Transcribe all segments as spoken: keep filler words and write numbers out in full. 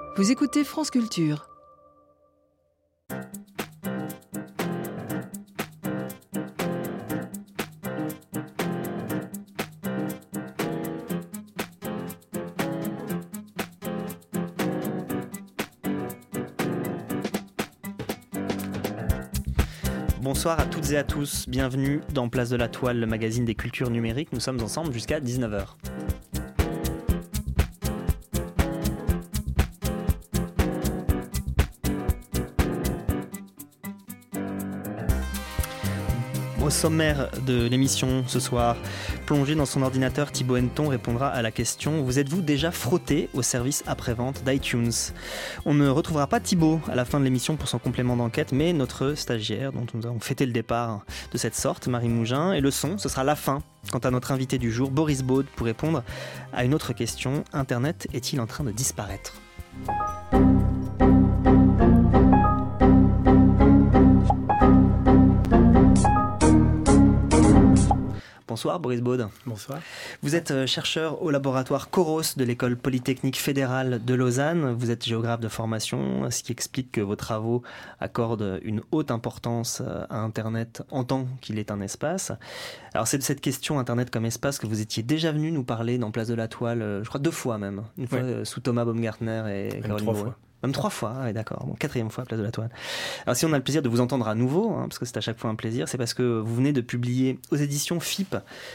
Vous écoutez France Culture. Bonsoir à toutes et à tous, bienvenue dans Place de la Toile, le magazine des cultures numériques. Nous sommes ensemble jusqu'à dix-neuf heures. Au sommaire de l'émission ce soir, plongé dans son ordinateur, Thibaut Henneton répondra à la question « Vous êtes-vous déjà frotté au service après-vente d'iTunes ?» On ne retrouvera pas Thibaut à la fin de l'émission pour son complément d'enquête, mais notre stagiaire dont nous avons fêté le départ de cette sorte, Marie Mougin, et le son, ce sera la fin. Quant à notre invité du jour, Boris Baud, pour répondre à une autre question, Internet est-il en train de disparaître ? Bonsoir Boris Baud. Bonsoir. Vous êtes chercheur au laboratoire Coros de l'École Polytechnique Fédérale de Lausanne. Vous êtes géographe de formation, ce qui explique que vos travaux accordent une haute importance à Internet en tant qu'il est un espace. Alors c'est de cette question Internet comme espace que vous étiez déjà venu nous parler dans Place de la Toile, je crois deux fois même. Une fois ouais. sous Thomas Baumgartner et Caroline trois fois. Même trois fois, ah ouais, d'accord. Bon, quatrième fois, Place de la Toile. Alors si on a le plaisir de vous entendre à nouveau, hein, parce que c'est à chaque fois un plaisir, c'est parce que vous venez de publier aux éditions F Y P,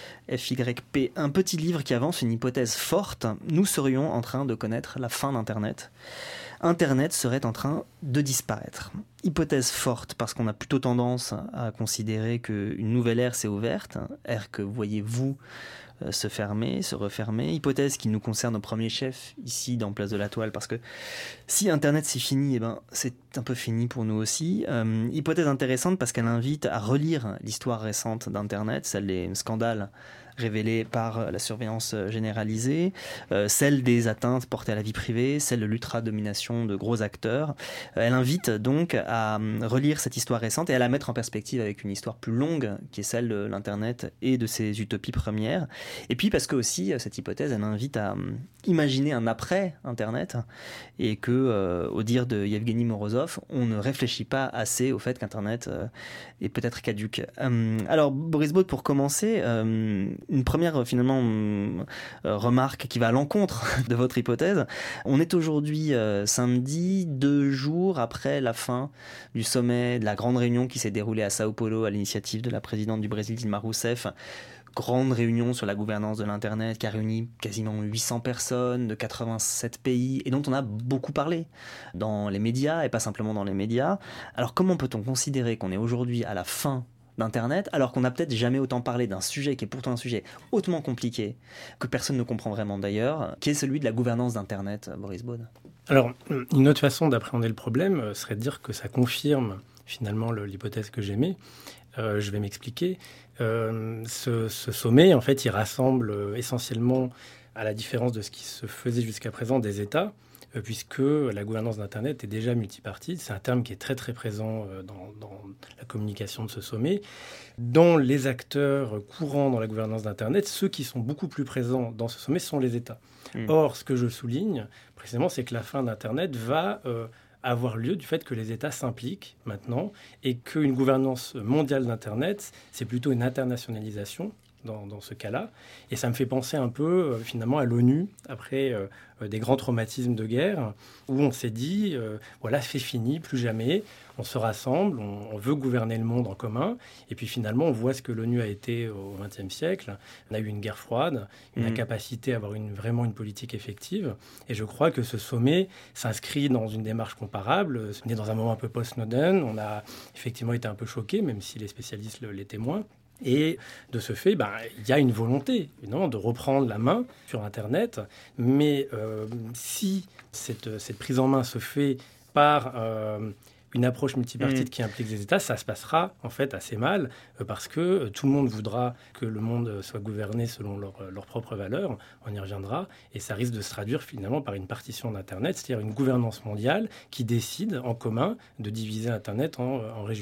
F Y P, un petit livre qui avance une hypothèse forte. Nous serions en train de connaître la fin d'Internet. Internet serait en train de disparaître. Hypothèse forte parce qu'on a plutôt tendance à considérer qu'une nouvelle ère s'est ouverte, ère que voyez-vous se fermer, se refermer. Hypothèse qui nous concerne au premier chef, ici dans Place de la Toile, parce que si Internet c'est fini, eh ben, c'est un peu fini pour nous aussi. Euh, hypothèse intéressante parce qu'elle invite à relire l'histoire récente d'Internet, celle des scandales révélée par la surveillance généralisée, euh, celle des atteintes portées à la vie privée, celle de l'ultra-domination de gros acteurs. Euh, elle invite donc à relire cette histoire récente et à la mettre en perspective avec une histoire plus longue, qui est celle de l'Internet et de ses utopies premières. Et puis parce que aussi, cette hypothèse, elle invite à imaginer un après-Internet et que, euh, au dire de Yevgeny Morozov, on ne réfléchit pas assez au fait qu'Internet euh, est peut-être caduque. Euh, alors, Boris Baud, pour commencer, euh, une première finalement euh, remarque qui va à l'encontre de votre hypothèse. On est aujourd'hui euh, samedi, deux jours après la fin du sommet de la grande réunion qui s'est déroulée à Sao Paulo à l'initiative de la présidente du Brésil, Dilma Rousseff. Grande réunion sur la gouvernance de l'Internet qui a réuni quasiment huit cents personnes de quatre-vingt-sept pays et dont on a beaucoup parlé dans les médias et pas simplement dans les médias. Alors comment peut-on considérer qu'on est aujourd'hui à la fin d'Internet, alors qu'on n'a peut-être jamais autant parlé d'un sujet qui est pourtant un sujet hautement compliqué, que personne ne comprend vraiment d'ailleurs, qui est celui de la gouvernance d'Internet, Boris Baud? Alors, une autre façon d'appréhender le problème serait de dire que ça confirme finalement le, l'hypothèse que j'aimais. Euh, je vais m'expliquer. Euh, ce, ce sommet, en fait, il rassemble essentiellement, à la différence de ce qui se faisait jusqu'à présent, des États, puisque la gouvernance d'Internet est déjà multipartite. C'est un terme qui est très très présent dans, dans la communication de ce sommet. Dans les acteurs courants dans la gouvernance d'Internet, ceux qui sont beaucoup plus présents dans ce sommet sont les États. Mmh. Or, ce que je souligne précisément, c'est que la fin d'Internet va euh, avoir lieu du fait que les États s'impliquent maintenant et qu'une gouvernance mondiale d'Internet, c'est plutôt une internationalisation. Dans, dans ce cas-là. Et ça me fait penser un peu, euh, finalement, à l'ONU, après euh, des grands traumatismes de guerre, où on s'est dit, euh, voilà, c'est fini, plus jamais, on se rassemble, on, on veut gouverner le monde en commun, et puis finalement, on voit ce que l'ONU a été au vingtième siècle. On a eu une guerre froide, une mmh. incapacité à avoir une, vraiment une politique effective, et je crois que ce sommet s'inscrit dans une démarche comparable. On est dans un moment un peu post-Snowden, on a effectivement été un peu choqués, même si les spécialistes le, les témoignent. Et de ce fait, ben, il y a une volonté évidemment, de reprendre la main sur Internet. Mais euh, si cette, cette prise en main se fait par euh, une approche multipartite mmh. qui implique les États, ça se passera en fait assez mal euh, parce que euh, tout le monde voudra que le monde soit gouverné selon leurs leur propres valeurs. On y reviendra. Et ça risque de se traduire finalement par une partition d'Internet, c'est-à-dire une gouvernance mondiale qui décide en commun de diviser Internet en, en régions.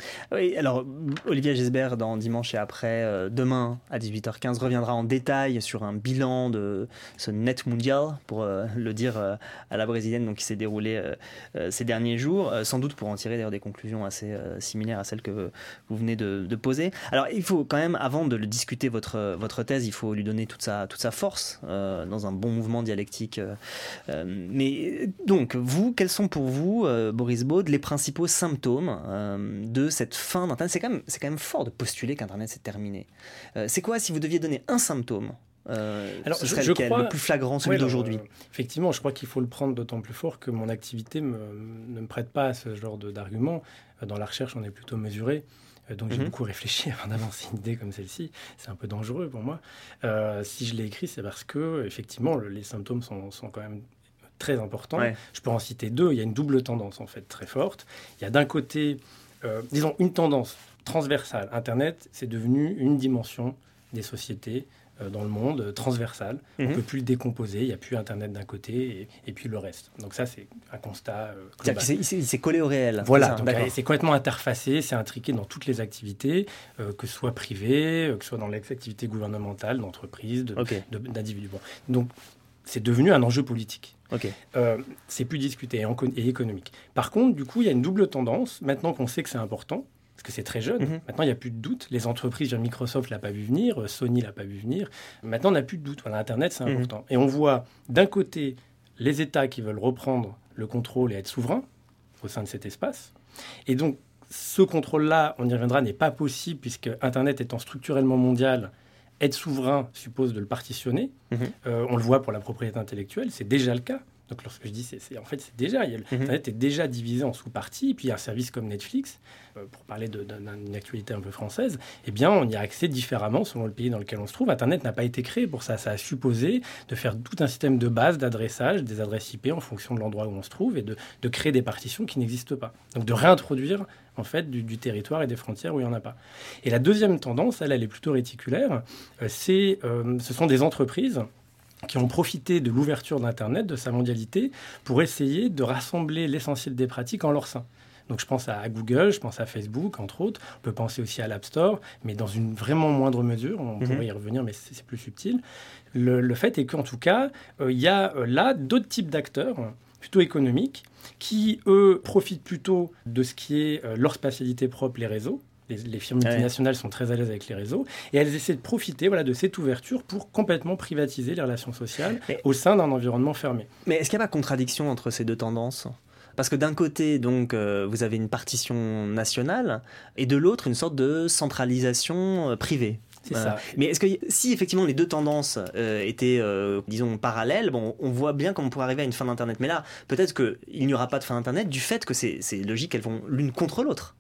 Oui, alors Olivier Gesbert dans Dimanche et après, euh, demain à dix-huit heures quinze, reviendra en détail sur un bilan de ce net mondial, pour euh, le dire euh, à la brésilienne, donc qui s'est déroulé euh, euh, ces derniers jours, euh, sans doute pour en tirer d'ailleurs des conclusions assez euh, similaires à celles que vous venez de, de poser. Alors il faut quand même, avant de le discuter votre, votre thèse, il faut lui donner toute sa, toute sa force euh, dans un bon mouvement dialectique. Euh, euh, mais donc, vous, quels sont pour vous, euh, Boris Baud, les principaux symptômes euh, de cette fin d'Internet? C'est quand même, c'est quand même fort de postuler qu'Internet s'est terminé. Euh, c'est quoi, si vous deviez donner un symptôme, euh, alors, ce serait je, je lequel, crois, le plus flagrant, celui ouais, d'aujourd'hui? euh, Effectivement, je crois qu'il faut le prendre d'autant plus fort que mon activité me, ne me prête pas à ce genre de, d'arguments. Dans la recherche, on est plutôt mesuré. Donc j'ai mm-hmm. beaucoup réfléchi avant d'avancer une idée comme celle-ci. C'est un peu dangereux pour moi. Euh, si je l'ai écrit, c'est parce que, effectivement, le, les symptômes sont, sont quand même très importants. Ouais. Je peux en citer deux. Il y a une double tendance, en fait, très forte. Il y a d'un côté, euh, disons, une tendance transversale. Internet, c'est devenu une dimension des sociétés euh, dans le monde, euh, transversale. Mm-hmm. On ne peut plus le décomposer. Il n'y a plus Internet d'un côté et, et puis le reste. Donc ça, c'est un constat euh, global. Il s'est, il s'est collé au réel. Voilà, donc, euh, c'est complètement interfacé, c'est intriqué dans toutes les activités, euh, que ce soit privées, euh, que ce soit dans les activités gouvernementales, d'entreprises, de, okay. de, d'individus. Bon. Donc, c'est devenu un enjeu politique. Okay. Euh, c'est plus discuté et, en, et économique. Par contre, du coup, il y a une double tendance. Maintenant qu'on sait que c'est important, parce que c'est très jeune, mm-hmm. maintenant, il n'y a plus de doute. Les entreprises, Microsoft ne l'a pas vu venir, Sony ne l'a pas vu venir. Maintenant, on n'a plus de doute. Voilà, Internet, c'est mm-hmm. important. Et on voit, d'un côté, les États qui veulent reprendre le contrôle et être souverains au sein de cet espace. Et donc, ce contrôle-là, on y reviendra, n'est pas possible, puisque Internet étant structurellement mondial, être souverain suppose de le partitionner. Mmh. Euh, on le voit pour la propriété intellectuelle, c'est déjà le cas. Donc lorsque je dis, c'est, c'est, en fait, c'est déjà, il y a, mmh. Internet est déjà divisé en sous-parties. Et puis il y a un service comme Netflix, euh, pour parler de, de, d'une actualité un peu française, eh bien, on y a accès différemment selon le pays dans lequel on se trouve. Internet n'a pas été créé pour ça. Ça a supposé de faire tout un système de base, d'adressage, des adresses I P en fonction de l'endroit où on se trouve et de, de créer des partitions qui n'existent pas. Donc de réintroduire en fait, du, du territoire et des frontières où il n'y en a pas. Et la deuxième tendance, elle, elle est plutôt réticulaire, euh, c'est, euh, ce sont des entreprises qui ont profité de l'ouverture d'Internet, de sa mondialité, pour essayer de rassembler l'essentiel des pratiques en leur sein. Donc je pense à Google, je pense à Facebook, entre autres. On peut penser aussi à l'App Store, mais dans une vraiment moindre mesure. On mm-hmm. pourrait y revenir, mais c'est, c'est plus subtil. Le, le fait est qu'en tout cas, il euh, y a euh, là d'autres types d'acteurs, plutôt économiques, qui, eux, profitent plutôt de ce qui est euh, leur spatialité propre, les réseaux. Les, les firmes multinationales ouais. sont très à l'aise avec les réseaux. Et elles essaient de profiter voilà, de cette ouverture pour complètement privatiser les relations sociales mais, au sein d'un environnement fermé. Mais est-ce qu'il n'y a pas de contradiction entre ces deux tendances ? Parce que d'un côté, donc, euh, vous avez une partition nationale, et de l'autre, une sorte de centralisation euh, privée. C'est euh, ça. Mais est-ce que si effectivement les deux tendances euh, étaient, euh, disons, parallèles, bon, on voit bien comment on pourrait arriver à une fin d'Internet. Mais là, peut-être qu'il n'y aura pas de fin d'Internet du fait que c'est, c'est logique qu'elles vont l'une contre l'autre.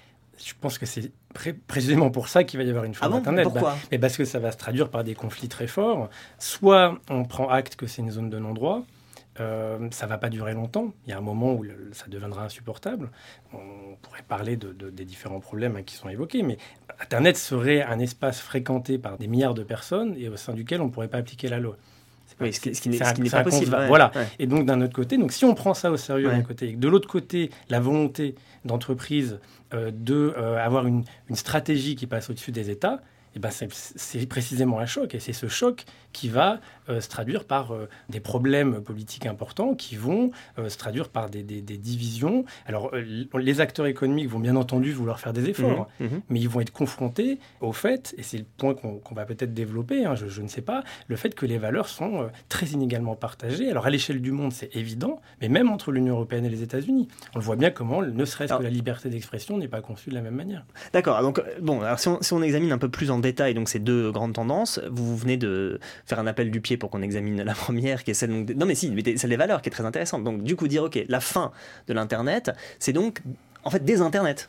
Je pense que c'est pré- précisément pour ça qu'il va y avoir une fin ah bon d'Internet. Pourquoi ? bah, mais parce que ça va se traduire par des conflits très forts. Soit on prend acte que c'est une zone de non-droit. Euh, ça ne va pas durer longtemps. Il y a un moment où le, ça deviendra insupportable. On pourrait parler de, de, des différents problèmes hein, qui sont évoqués, mais Internet serait un espace fréquenté par des milliards de personnes et au sein duquel on ne pourrait pas appliquer la loi. Pas, oui, ce qui, ce qui n'est, ce qui n'est pas possible. Ouais, voilà. Ouais. Et donc, d'un autre côté, donc, si on prend ça au sérieux ouais. d'un côté, et que de l'autre côté, la volonté d'entreprise euh, d'avoir euh, une, une stratégie qui passe au-dessus des États, eh ben c'est, c'est précisément un choc. Et c'est ce choc qui va euh, se traduire par euh, des problèmes politiques importants, qui vont euh, se traduire par des, des, des divisions. Alors, euh, les acteurs économiques vont bien entendu vouloir faire des efforts, mmh, mmh. mais ils vont être confrontés au fait, et c'est le point qu'on, qu'on va peut-être développer, hein, je, je ne sais pas, le fait que les valeurs sont euh, très inégalement partagées. Alors, à l'échelle du monde, c'est évident, mais même entre l'Union européenne et les États-Unis. On le voit bien comment, ne serait-ce alors, que la liberté d'expression n'est pas conçue de la même manière. D'accord. Donc, bon, alors si on, si on examine un peu plus en détail donc ces deux grandes tendances, vous venez de faire un appel du pied pour qu'on examine la première, qui est celle donc de... non mais si, mais celle des valeurs, qui est très intéressante. Donc du coup dire ok, la fin de l'internet, c'est donc en fait des internets.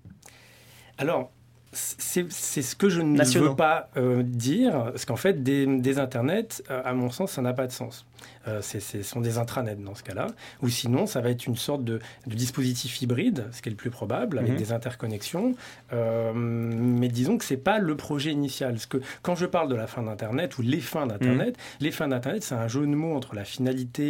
Alors c'est, c'est ce que je ne Nationaux. veux pas euh, dire, parce qu'en fait des, des internets, euh, à mon sens, ça n'a pas de sens. Euh, c'est, c'est, ce sont des intranets dans ce cas-là, ou sinon ça va être une sorte de, de dispositif hybride, ce qui est le plus probable, avec mmh. des interconnexions. Euh, mais disons que c'est pas le projet initial. Parce que quand je parle de la fin d'Internet ou les fins d'Internet, mmh. les fins d'Internet, c'est un jeu de mots entre la finalité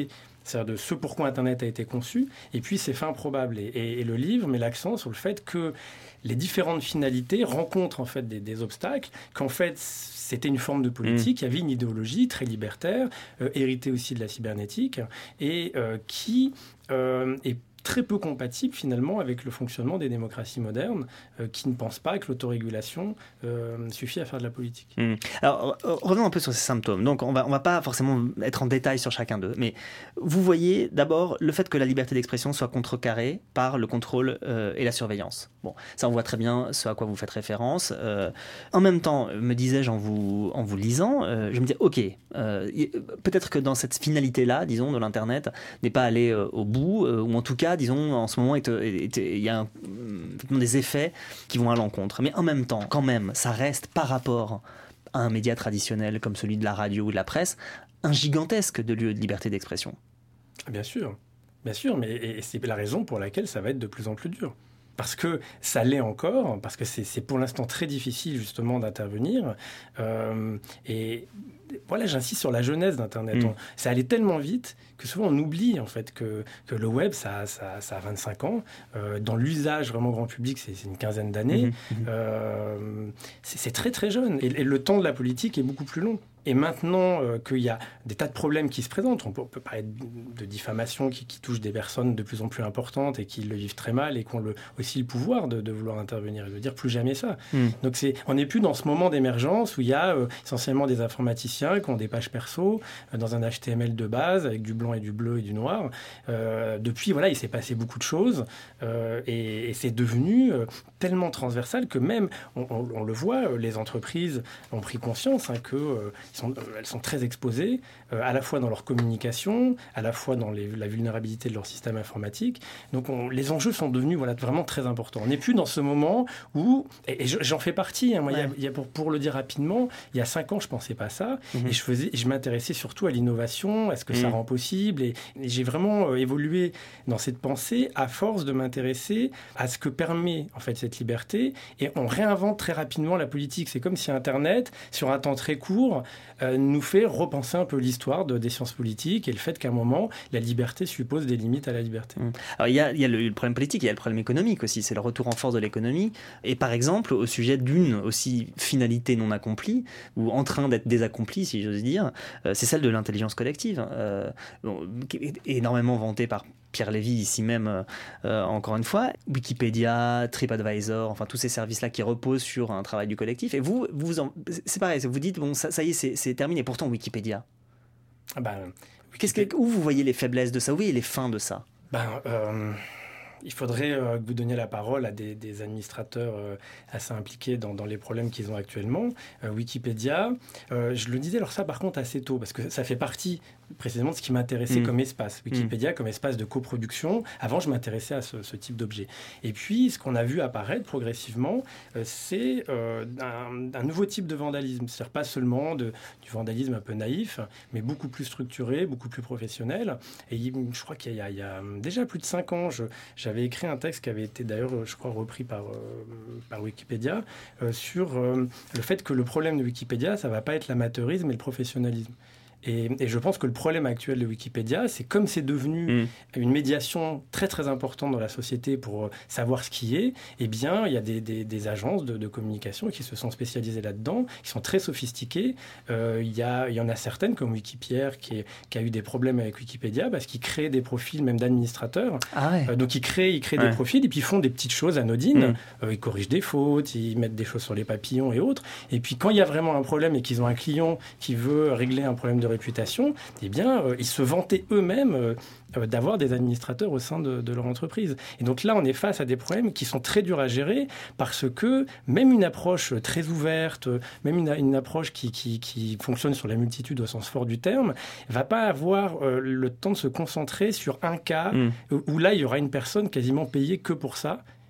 c'est-à-dire de ce pourquoi Internet a été conçu, et puis ses fins probables. Et, et, et le livre met l'accent sur le fait que les différentes finalités rencontrent en fait des, des obstacles, qu'en fait c'était une forme de politique, mmh. il y avait une idéologie très libertaire, euh, héritée aussi de la cybernétique, et euh, qui euh, est très peu compatible finalement avec le fonctionnement des démocraties modernes euh, qui ne pensent pas que l'autorégulation euh, suffit à faire de la politique. Mmh. Alors revenons un peu sur ces symptômes. Donc on va, on va pas forcément être en détail sur chacun d'eux, mais vous voyez d'abord le fait que la liberté d'expression soit contrecarrée par le contrôle euh, et la surveillance. Bon, ça on voit très bien ce à quoi vous faites référence. Euh, en même temps, me disais-je en vous, en vous lisant, euh, je me disais ok, euh, peut-être que dans cette finalité-là, disons, de l'Internet, n'est pas allé euh, au bout, euh, ou en tout cas disons, en ce moment, il y a un, des effets qui vont à l'encontre. Mais en même temps, quand même, ça reste par rapport à un média traditionnel comme celui de la radio ou de la presse, un gigantesque de lieu de liberté d'expression. Bien sûr, bien sûr, mais et c'est la raison pour laquelle ça va être de plus en plus dur. Parce que ça l'est encore, parce que c'est, c'est pour l'instant très difficile justement d'intervenir. Euh, et voilà, j'insiste sur la genèse d'Internet. Mmh. On, ça allait tellement vite que souvent on oublie en fait que, que le web, ça, ça, ça a vingt-cinq ans. Euh, dans l'usage vraiment grand public, c'est, c'est une quinzaine d'années. Mmh. Euh, c'est, c'est très très jeune. Et, et le temps de la politique est beaucoup plus long. Et maintenant euh, qu'il y a des tas de problèmes qui se présentent, on peut, on peut parler de, de diffamation qui, qui touche des personnes de plus en plus importantes et qui le vivent très mal et qui ont le, aussi le pouvoir de, de vouloir intervenir et de dire plus jamais ça. Mm. Donc c'est, on n'est plus dans ce moment d'émergence où il y a euh, essentiellement des informaticiens qui ont des pages perso euh, dans un H T M L de base avec du blanc et du bleu et du noir. Euh, depuis, voilà, il s'est passé beaucoup de choses euh, et, et c'est devenu euh, tellement transversal que même, on, on, on le voit, les entreprises ont pris conscience hein, que euh, Sont, elles sont très exposées, euh, à la fois dans leur communication, à la fois dans les, la vulnérabilité de leur système informatique. Donc on, les enjeux sont devenus voilà, vraiment très importants. On n'est plus dans ce moment où, et, et j'en fais partie, hein, moi, ouais. y a, y a pour, pour le dire rapidement, il y a cinq ans, je ne pensais pas ça, mmh. et je, faisais, je m'intéressais surtout à l'innovation, à ce que mmh. ça rend possible, et, et j'ai vraiment euh, évolué dans cette pensée à force de m'intéresser à ce que permet en fait, cette liberté, et on réinvente très rapidement la politique. C'est comme si Internet, sur un temps très court, Euh, nous fait repenser un peu l'histoire de, des sciences politiques et le fait qu'à un moment, la liberté suppose des limites à la liberté. Mmh. Alors il y a, il y a le, le problème politique, il y a le problème économique aussi, c'est le retour en force de l'économie. Et par exemple, au sujet d'une aussi finalité non accomplie, ou en train d'être désaccomplie, si j'ose dire, euh, c'est celle de l'intelligence collective, euh, qui est énormément vantée par Pierre Lévy, ici même, euh, encore une fois, Wikipédia, TripAdvisor, enfin tous ces services-là qui reposent sur un travail du collectif. Et vous, vous en, c'est pareil, vous dites, bon, ça, ça y est, c'est, c'est terminé. Pourtant, Wikipédia. Ah ben, Qu'est-ce que, où vous voyez les faiblesses de ça? Où voyez les fins de ça? Ben, euh, il faudrait euh, que vous donniez la parole à des, des administrateurs euh, assez impliqués dans, dans les problèmes qu'ils ont actuellement. Euh, Wikipédia, euh, je le disais alors ça par contre assez tôt, parce que ça fait partie précisément de ce qui m'intéressait mmh. comme espace. Wikipédia mmh. comme espace de coproduction. Avant, je m'intéressais à ce, ce type d'objet. Et puis, ce qu'on a vu apparaître progressivement, euh, c'est euh, un, un nouveau type de vandalisme. C'est-à-dire pas seulement de, du vandalisme un peu naïf, mais beaucoup plus structuré, beaucoup plus professionnel. Et je crois qu'il y a, il y a déjà plus de cinq ans, je, j'avais écrit un texte qui avait été d'ailleurs, je crois, repris par, euh, par Wikipédia, euh, sur euh, le fait que le problème de Wikipédia, ça ne va pas être l'amateurisme et le professionnalisme. Et, et je pense que le problème actuel de Wikipédia, c'est comme c'est devenu mmh. une médiation très très importante dans la société pour savoir ce qui est, eh bien il y a des, des, des agences de, de communication qui se sont spécialisées là-dedans, qui sont très sophistiquées. Euh, il, y a, il y en a certaines comme Wikipierre qui, est, qui a eu des problèmes avec Wikipédia parce qu'ils créent des profils même d'administrateurs. Ah ouais. euh, donc ils créent, ils créent ouais. des profils et puis ils font des petites choses anodines. Mmh. Euh, ils corrigent des fautes, ils mettent des choses sur les papillons et autres. Et puis quand il y a vraiment un problème et qu'ils ont un client qui veut régler un problème de réputation, eh bien, euh, ils se vantaient eux-mêmes euh, euh, d'avoir des administrateurs au sein de, de leur entreprise. Et donc là, on est face à des problèmes qui sont très durs à gérer parce que même une approche très ouverte, même une, une approche qui, qui, qui fonctionne sur la multitude au sens fort du terme, va pas avoir euh, le temps de se concentrer sur un cas mmh. où, où là, il y aura une personne quasiment payée que pour ça.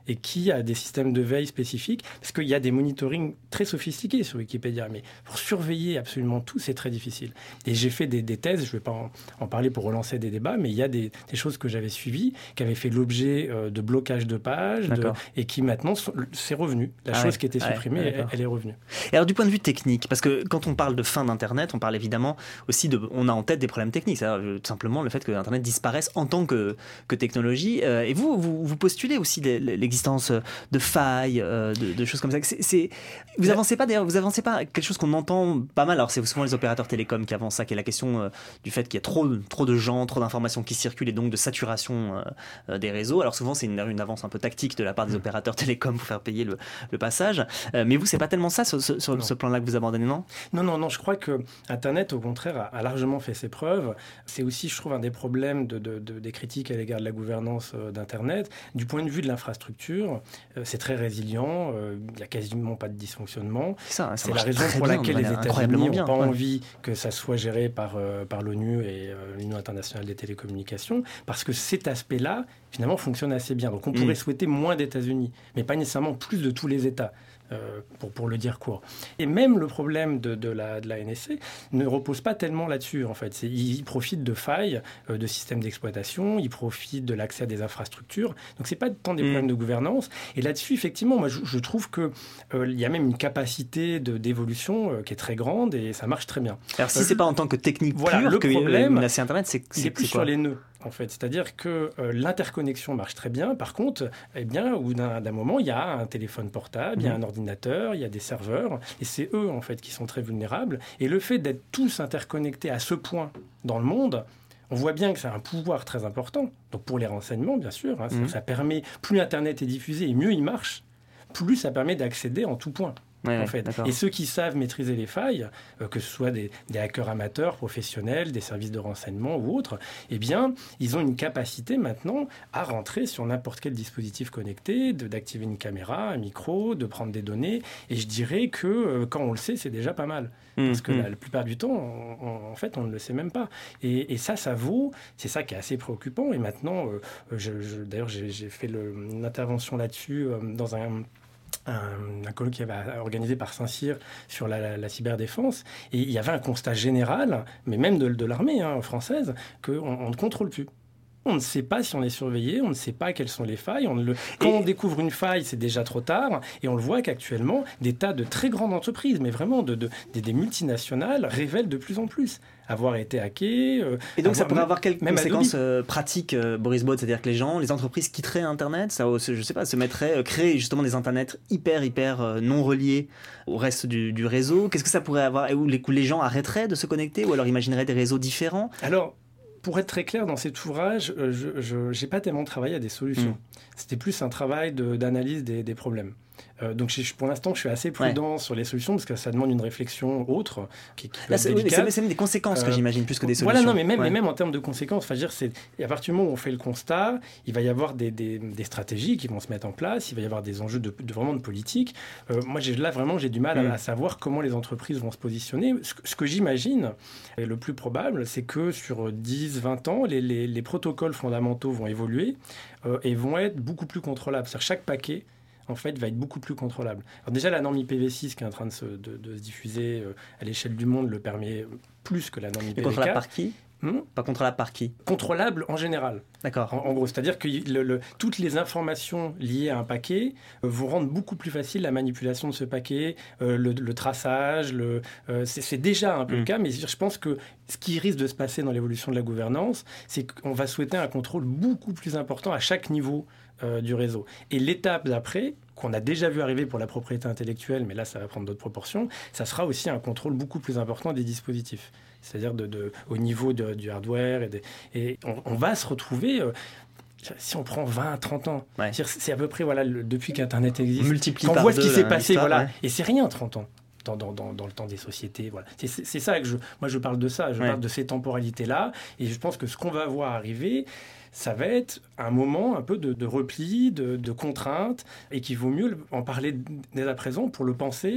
et qui a des systèmes de veille spécifiques, parce qu'il y a des monitorings très sophistiqués sur Wikipédia, mais pour surveiller absolument tout, c'est très difficile. Et j'ai fait des, des thèses, je ne vais pas en, en parler pour relancer des débats, mais il y a des, des choses que j'avais suivies, qui avaient fait l'objet euh, de blocage de pages, de, et qui maintenant, sont, c'est revenu. La ah chose ouais, qui était supprimée, ouais, elle, elle est revenue. Et alors du point de vue technique, parce que quand on parle de fin d'Internet, on parle évidemment aussi de, on a en tête des problèmes techniques, c'est-à-dire tout simplement le fait que Internet disparaisse en tant que, que technologie. Euh, et vous, vous, vous postulez aussi l'existence de failles, euh, de, de choses comme ça. C'est, c'est... Vous avancez pas d'ailleurs, vous avancez pas quelque chose qu'on entend pas mal. Alors c'est souvent les opérateurs télécoms qui avancent ça, qui est la question euh, du fait qu'il y a trop, trop de gens, trop d'informations qui circulent et donc de saturation euh, des réseaux. Alors souvent c'est une, une avance un peu tactique de la part des opérateurs télécoms pour faire payer le, le passage. Euh, mais vous, c'est pas tellement ça sur, sur, sur ce plan-là que vous abandonnez, non ? Non, non, non. Je crois que Internet, au contraire, a, a largement fait ses preuves. C'est aussi, je trouve, un des problèmes de, de, de, des critiques à l'égard de la gouvernance euh, d'Internet. Du point de vue de l'infrastructure, euh, c'est très résilient. Euh, il n'y a quasiment pas de dysfonctionnement. C'est, ça, ça c'est la raison pour bien, laquelle les États-Unis n'ont pas ouais. envie que ça soit géré par, euh, par l'ONU et euh, l'Union internationale des télécommunications, parce que cet aspect-là, finalement, fonctionne assez bien. Donc on pourrait mmh. souhaiter moins d'États-Unis, mais pas nécessairement plus de tous les États. Euh, pour, pour le dire court. Et même le problème de, de, la, de la N S C ne repose pas tellement là-dessus, en fait. C'est, ils profitent de failles, euh, de systèmes d'exploitation, ils profitent de l'accès à des infrastructures. Donc, c'est pas tant des mmh. problèmes de gouvernance. Et là-dessus, effectivement, moi, je, je trouve qu'il euh, y a même une capacité de, d'évolution euh, qui est très grande et ça marche très bien. Alors, si euh, c'est pas en tant que technique voilà, pure le que problème, euh, menacer Internet, c'est, c'est, il est plus c'est quoi sur les nœuds. En fait, c'est-à-dire que euh, l'interconnexion marche très bien. Par contre, eh bien, au bout d'un, d'un moment, il y a un téléphone portable, mmh. il y a un ordinateur, il y a des serveurs, et c'est eux en fait qui sont très vulnérables. Et le fait d'être tous interconnectés à ce point dans le monde, on voit bien que ça a un pouvoir très important. Donc pour les renseignements, bien sûr, hein, mmh. ça, ça permet, plus Internet est diffusé et mieux il marche, plus ça permet d'accéder en tout point. Ouais, en fait. Et ceux qui savent maîtriser les failles, euh, que ce soit des, des hackers amateurs, professionnels, des services de renseignement ou autres, eh bien, ils ont une capacité maintenant à rentrer sur n'importe quel dispositif connecté, de, d'activer une caméra, un micro, de prendre des données. Et je dirais que euh, quand on le sait, c'est déjà pas mal. Mmh, Parce que mmh. la, la plupart du temps, on, on, en fait, on ne le sait même pas. Et, et ça, ça vaut, c'est ça qui est assez préoccupant. Et maintenant, euh, je, je, d'ailleurs, j'ai, j'ai fait le, une intervention là-dessus euh, dans un... un, un colloque qui avait organisé par Saint-Cyr sur la, la, la cyberdéfense, et il y avait un constat général, mais même de, de l'armée hein, française, qu'on on ne contrôle plus. On ne sait pas si on est surveillé, on ne sait pas quelles sont les failles. On le... Quand et... on découvre une faille, c'est déjà trop tard. Et on le voit qu'actuellement, des tas de très grandes entreprises, mais vraiment de, de, des, des multinationales, révèlent de plus en plus avoir été hackées. Euh, et donc avoir... ça pourrait avoir quelques même conséquences euh, pratiques, euh, Boris Baud, c'est-à-dire que les gens, les entreprises quitteraient Internet, ça, je sais pas, se mettraient, euh, créer justement des Internets hyper, hyper euh, non reliés au reste du, du réseau. Qu'est-ce que ça pourrait avoir, où les, où les gens arrêteraient de se connecter, ou alors imagineraient des réseaux différents? Alors, pour être très clair, dans cet ouvrage, euh, je n'ai pas tellement travaillé à des solutions. Mmh. C'était plus un travail de, d'analyse des, des problèmes. Euh, donc je, pour l'instant, je suis assez prudent ouais. sur les solutions parce que ça demande une réflexion autre. Qui, qui Là, c'est, oui, c'est, c'est même des conséquences euh, que j'imagine plus que des solutions. Voilà, non, mais même, ouais. mais même en termes de conséquences, enfin, dire, c'est, à partir du moment où on fait le constat, il va y avoir des, des, des stratégies qui vont se mettre en place, il va y avoir des enjeux de, de vraiment de politique. Euh, moi, j'ai, là, vraiment, j'ai du mal mmh. à, à savoir comment les entreprises vont se positionner. Ce, ce que j'imagine, et le plus probable, c'est que sur dix, vingt ans, les, les, les protocoles fondamentaux vont évoluer euh, et vont être beaucoup plus contrôlables. C'est-à-dire chaque paquet en fait, va être beaucoup plus contrôlable. Alors déjà, la norme I P v six qui est en train de se, de, de se diffuser euh, à l'échelle du monde le permet plus que la norme I P v quatre. Et contrôlable par qui hmm Pas contrôlable par qui Contrôlable en général. D'accord. En, en gros, c'est-à-dire que le, le, toutes les informations liées à un paquet euh, vont rendre beaucoup plus facile la manipulation de ce paquet, euh, le, le traçage. Le, euh, c'est, c'est déjà un peu mmh. le cas, mais je pense que ce qui risque de se passer dans l'évolution de la gouvernance, c'est qu'on va souhaiter un contrôle beaucoup plus important à chaque niveau Euh, du réseau. Et l'étape d'après, qu'on a déjà vu arriver pour la propriété intellectuelle, mais là ça va prendre d'autres proportions, ça sera aussi un contrôle beaucoup plus important des dispositifs. C'est-à-dire de, de, au niveau de, du hardware. Et, des, et on, on va se retrouver... Euh, si on prend vingt, trente ans, ouais. c'est à peu près voilà, le, depuis qu'Internet existe. Multiplie quand on par voit deux, ce qui s'est là, passé, voilà, ouais. et c'est rien trente ans. Dans, dans, dans, dans le temps des sociétés. Voilà. C'est, c'est, c'est ça que je... Moi, je parle de ça. Je ouais. parle de ces temporalités-là. Et je pense que ce qu'on va voir arriver, ça va être un moment un peu de, de repli, de, de contrainte, et qu'il vaut mieux en parler dès à présent pour le penser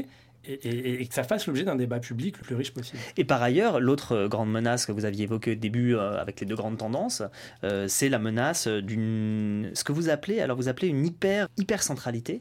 et, et, et que ça fasse l'objet d'un débat public le plus riche possible. Et par ailleurs, l'autre grande menace que vous aviez évoquée au début euh, avec les deux grandes tendances, euh, c'est la menace d'une, ce que vous appelez, alors vous appelez une hyper, hyper centralité.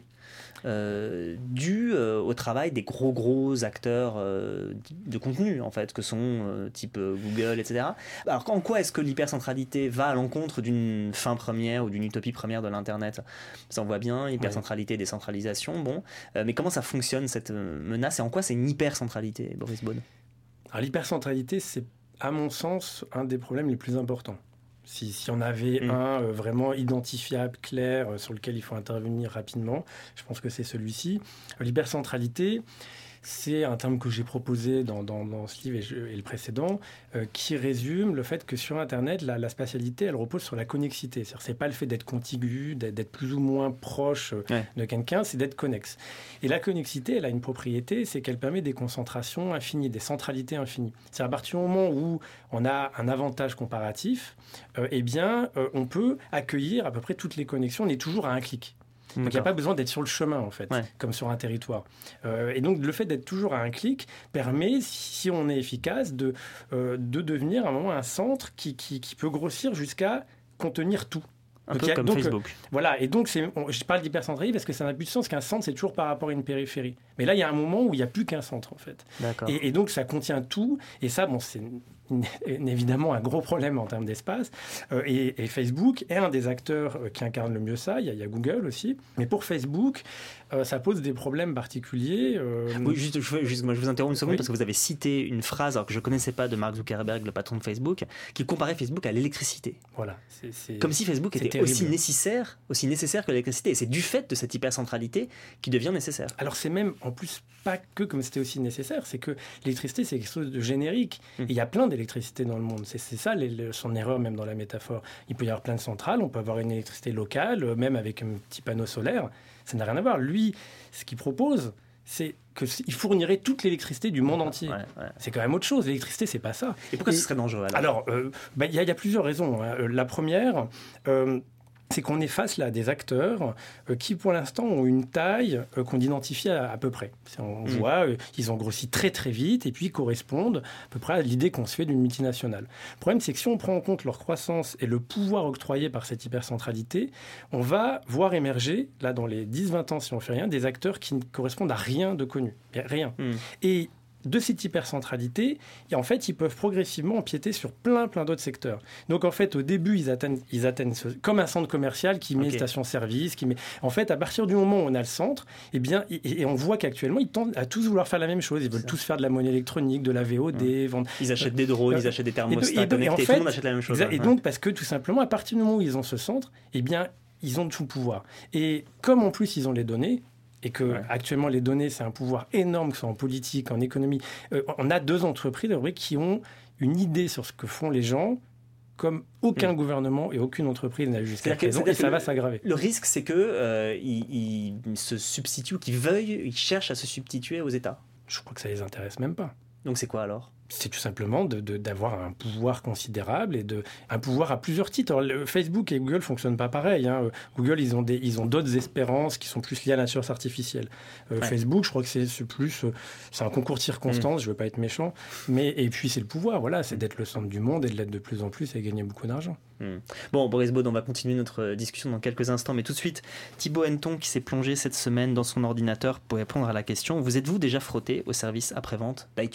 Euh, dû euh, au travail des gros gros acteurs euh, de contenu en fait que sont euh, type euh, Google, et cetera. Alors en quoi est-ce que l'hypercentralité va à l'encontre d'une fin première ou d'une utopie première de l'internet? Ça on voit bien, hypercentralité, ouais. Décentralisation, bon, euh, mais comment ça fonctionne cette euh, menace et en quoi c'est une hypercentralité, Boris Beaune? Alors l'hypercentralité, c'est à mon sens un des problèmes les plus importants. Si, si on avait mmh. un euh, vraiment identifiable, clair, euh, sur lequel il faut intervenir rapidement, je pense que c'est celui-ci. Euh, l'hypercentralité, c'est un terme que j'ai proposé dans, dans, dans ce livre et, je, et le précédent, euh, qui résume le fait que sur Internet, la, la spatialité, elle repose sur la connexité. C'est-à-dire, c'est pas le fait d'être contigu, d'être, d'être plus ou moins proche ouais. de quelqu'un, c'est d'être connexe. Et la connexité, elle a une propriété, c'est qu'elle permet des concentrations infinies, des centralités infinies. C'est à partir du moment où on a un avantage comparatif, euh, eh bien, euh, on peut accueillir à peu près toutes les connexions. On est toujours à un clic. Donc, il n'y a pas besoin d'être sur le chemin, en fait, ouais. comme sur un territoire. Euh, et donc, le fait d'être toujours à un clic permet, si on est efficace, de, euh, de devenir à un moment un centre qui, qui, qui peut grossir jusqu'à contenir tout. Un donc, peu a, comme donc, Facebook. Euh, voilà, et donc, c'est, on, je parle d'hypercentralité parce que ça n'a plus de sens qu'un centre, c'est toujours par rapport à une périphérie. Mais là, il y a un moment où il n'y a plus qu'un centre, en fait. D'accord. Et, et donc, ça contient tout. Et ça, bon, c'est évidemment un gros problème en termes d'espace. Euh, et, et Facebook est un des acteurs qui incarne le mieux ça. Il y a, il y a Google aussi. Mais pour Facebook, euh, ça pose des problèmes particuliers. Euh... Oui, juste, juste, moi, je vous interromps une seconde oui. parce que vous avez cité une phrase alors que je ne connaissais pas de Mark Zuckerberg, le patron de Facebook, qui comparait Facebook à l'électricité. Voilà. C'est, c'est, Comme si Facebook était terrible. aussi nécessaire, aussi nécessaire que l'électricité. Et c'est du fait de cette hypercentralité qui devient nécessaire. Alors c'est même, en plus, pas que comme c'était aussi nécessaire, c'est que l'électricité, c'est quelque chose de générique. Mmh. Et il y a plein d'électricité dans le monde. C'est, c'est ça les, les, son erreur même dans la métaphore. Il peut y avoir plein de centrales, on peut avoir une électricité locale, même avec un petit panneau solaire. Ça n'a rien à voir. Lui, ce qu'il propose, c'est qu'il fournirait toute l'électricité du monde entier. Ouais, ouais. C'est quand même autre chose. L'électricité, c'est pas ça. Et pourquoi Et, ce serait dangereux alors? Alors, il euh, bah, y, y a plusieurs raisons. Hein. La première... Euh, c'est qu'on est face là à des acteurs euh, qui, pour l'instant, ont une taille euh, qu'on identifie à, à peu près. On mmh. voit, euh, ils ont grossi très très vite et puis ils correspondent à peu près à l'idée qu'on se fait d'une multinationale. Le problème, c'est que si on prend en compte leur croissance et le pouvoir octroyé par cette hypercentralité, on va voir émerger, là, dans les dix vingt ans, si on fait rien, des acteurs qui ne correspondent à rien de connu. Rien. Mmh. Et de cette hypercentralité, et en fait, ils peuvent progressivement empiéter sur plein, plein d'autres secteurs. Donc, en fait, au début, ils atteignent, ils atteignent ce, comme un centre commercial qui met okay. station-service, qui met... En fait, à partir du moment où on a le centre, eh bien, et, et on voit qu'actuellement, ils tendent à tous vouloir faire la même chose. Ils veulent tous faire de la monnaie électronique, de la V O D, mmh. vendre... Ils achètent des drones, euh, ils achètent des thermostats et, et, et, connectés, en fait, tout le monde achète la même chose. Exa- et donc, parce que, tout simplement, à partir du moment où ils ont ce centre, eh bien, ils ont tout le pouvoir. Et comme, en plus, ils ont les données, et que ouais. actuellement les données c'est un pouvoir énorme, que ce soit en politique, en économie. Euh, on a deux entreprises qui ont une idée sur ce que font les gens, comme aucun mmh. gouvernement et aucune entreprise n'a eu jusqu'à présent, et ça va s'aggraver. Le risque, c'est que euh, ils, ils se substituent, qu'ils veuillent, ils cherchent à se substituer aux États. Je crois que ça les intéresse même pas. Donc c'est quoi alors ? C'est tout simplement de, de, d'avoir un pouvoir considérable et de, un pouvoir à plusieurs titres. Alors, le Facebook et Google ne fonctionnent pas pareil. Hein. Google, ils ont, des, ils ont d'autres espérances qui sont plus liées à l'intelligence artificielle. Euh, ouais. Facebook, je crois que c'est, c'est plus... C'est un concours de circonstances, mmh. je ne veux pas être méchant. Mais, et puis, c'est le pouvoir, voilà. C'est d'être le centre du monde et de l'être de plus en plus et gagner beaucoup d'argent. Mmh. Bon, Boris Beaune, on va continuer notre discussion dans quelques instants. Mais tout de suite, Thibaut Henneton, qui s'est plongé cette semaine dans son ordinateur pour répondre à la question. Vous êtes-vous déjà frotté au service après-vente d'iTunes ?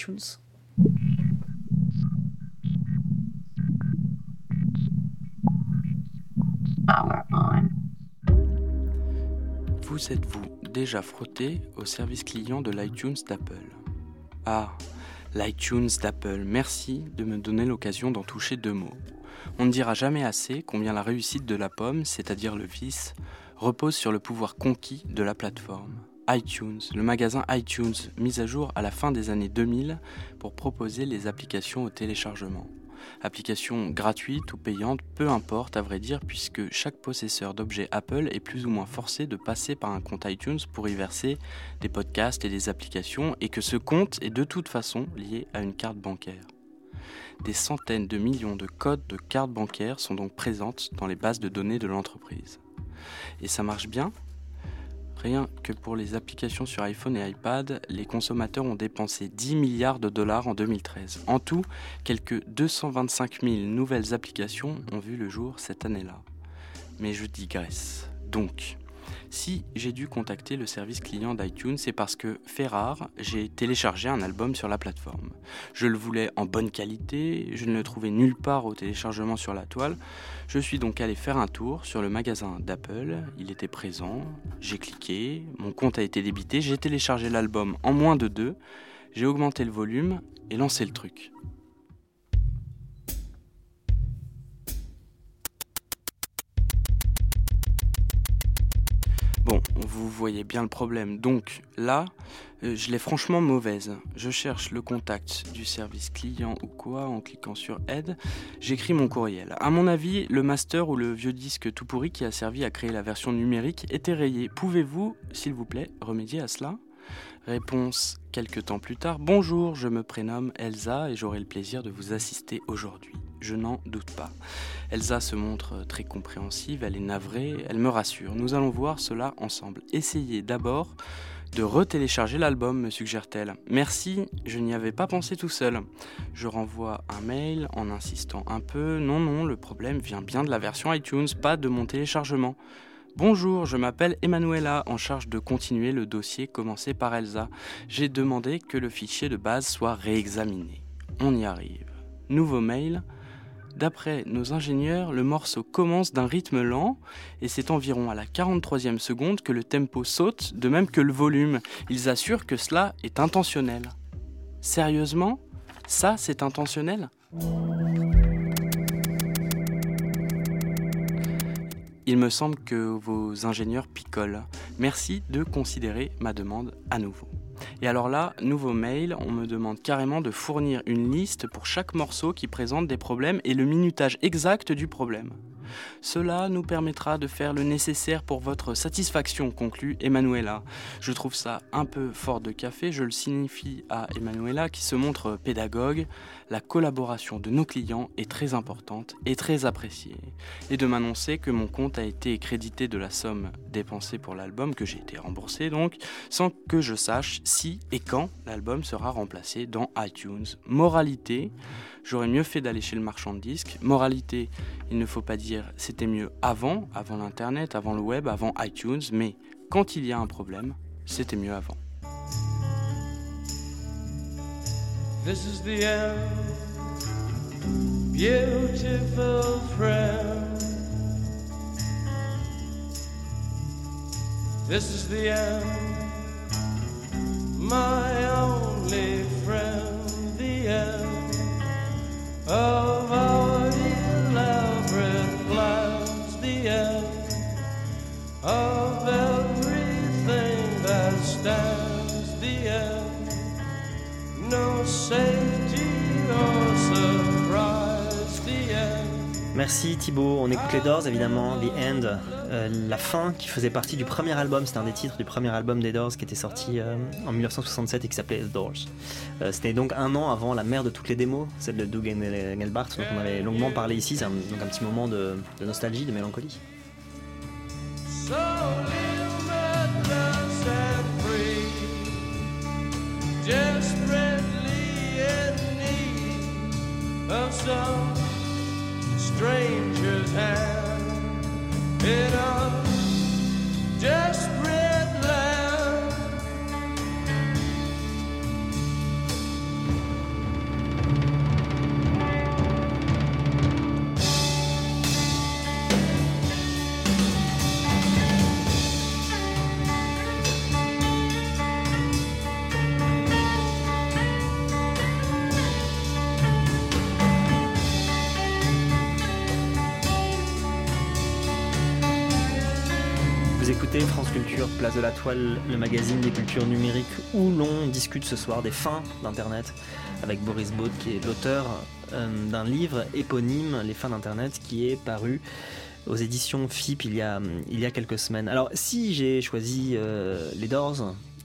Power on. Vous êtes-vous déjà frotté au service client de l'iTunes d'Apple ? Ah, l'iTunes d'Apple, merci de me donner l'occasion d'en toucher deux mots. On ne dira jamais assez combien la réussite de la pomme, c'est-à-dire le vice, repose sur le pouvoir conquis de la plateforme. iTunes, le magasin iTunes, mis à jour à la fin des années deux mille pour proposer les applications au téléchargement. Applications gratuites ou payantes, peu importe à vrai dire, puisque chaque possesseur d'objets Apple est plus ou moins forcé de passer par un compte iTunes pour y verser des podcasts et des applications, et que ce compte est de toute façon lié à une carte bancaire. Des centaines de millions de codes de cartes bancaires sont donc présentes dans les bases de données de l'entreprise. Et ça marche bien ? Rien que pour les applications sur iPhone et iPad, les consommateurs ont dépensé dix milliards de dollars en deux mille treize. En tout, quelques deux cent vingt-cinq mille nouvelles applications ont vu le jour cette année-là. Mais je digresse. Donc, si j'ai dû contacter le service client d'iTunes, c'est parce que, fait rare, j'ai téléchargé un album sur la plateforme. Je le voulais en bonne qualité, je ne le trouvais nulle part au téléchargement sur la toile. Je suis donc allé faire un tour sur le magasin d'Apple, il était présent, j'ai cliqué, mon compte a été débité, j'ai téléchargé l'album en moins de deux, j'ai augmenté le volume et lancé le truc. Bon, vous voyez bien le problème. Donc là, euh, je l'ai franchement mauvaise. Je cherche le contact du service client ou quoi en cliquant sur Aide. J'écris mon courriel. À mon avis, le master ou le vieux disque tout pourri qui a servi à créer la version numérique était rayé. Pouvez-vous, s'il vous plaît, remédier à cela ? Réponse quelques temps plus tard. Bonjour, je me prénomme Elsa et j'aurai le plaisir de vous assister aujourd'hui. Je n'en doute pas. Elsa se montre très compréhensive, elle est navrée, elle me rassure. Nous allons voir cela ensemble. Essayez d'abord de retélécharger l'album, me suggère-t-elle. Merci, je n'y avais pas pensé tout seul. Je renvoie un mail en insistant un peu. Non, non, le problème vient bien de la version iTunes, pas de mon téléchargement. Bonjour, je m'appelle Emanuela, en charge de continuer le dossier commencé par Elsa. J'ai demandé que le fichier de base soit réexaminé. On y arrive. Nouveau mail. D'après nos ingénieurs, le morceau commence d'un rythme lent et c'est environ à la quarante-troisième seconde que le tempo saute, de même que le volume. Ils assurent que cela est intentionnel. Sérieusement ? Ça, c'est intentionnel ? Il me semble que vos ingénieurs picolent. Merci de considérer ma demande à nouveau. Et alors là, nouveau mail, on me demande carrément de fournir une liste pour chaque morceau qui présente des problèmes et le minutage exact du problème. Cela nous permettra de faire le nécessaire pour votre satisfaction, conclut Emanuela. Je trouve ça un peu fort de café, je le signifie à Emanuela qui se montre pédagogue. La collaboration de nos clients est très importante et très appréciée. Et de m'annoncer que mon compte a été crédité de la somme dépensée pour l'album, que j'ai été remboursé donc, sans que je sache si et quand l'album sera remplacé dans iTunes. Moralité, j'aurais mieux fait d'aller chez le marchand de disques. Moralité, il ne faut pas dire c'était mieux avant, avant l'internet, avant le web, avant iTunes, mais quand il y a un problème, c'était mieux avant. This is the end, beautiful friend. This is the end, my only friend, the end of our elaborate plans, the end of everything that stands, the end. No safety or surprise, the end. Merci Thibaut, on écoute les Doors évidemment, The End, euh, la fin qui faisait partie du premier album, c'était un des titres du premier album des Doors qui était sorti euh, en dix-neuf cent soixante-sept et qui s'appelait The Doors. Euh, c'était donc un an avant la mère de toutes les démos, celle de Doug Engelbart, dont on avait longuement parlé ici, c'est un, donc un petit moment de, de nostalgie, de mélancolie. So limitless and free, desperately in need of some stranger's hand in a desperate land. Écoutez France Culture, Place de la Toile, le magazine des cultures numériques où l'on discute ce soir des fins d'Internet avec Boris Baud qui est l'auteur euh, d'un livre éponyme, Les fins d'Internet, qui est paru aux éditions F I P il y a, il y a quelques semaines. Alors si j'ai choisi euh, les Doors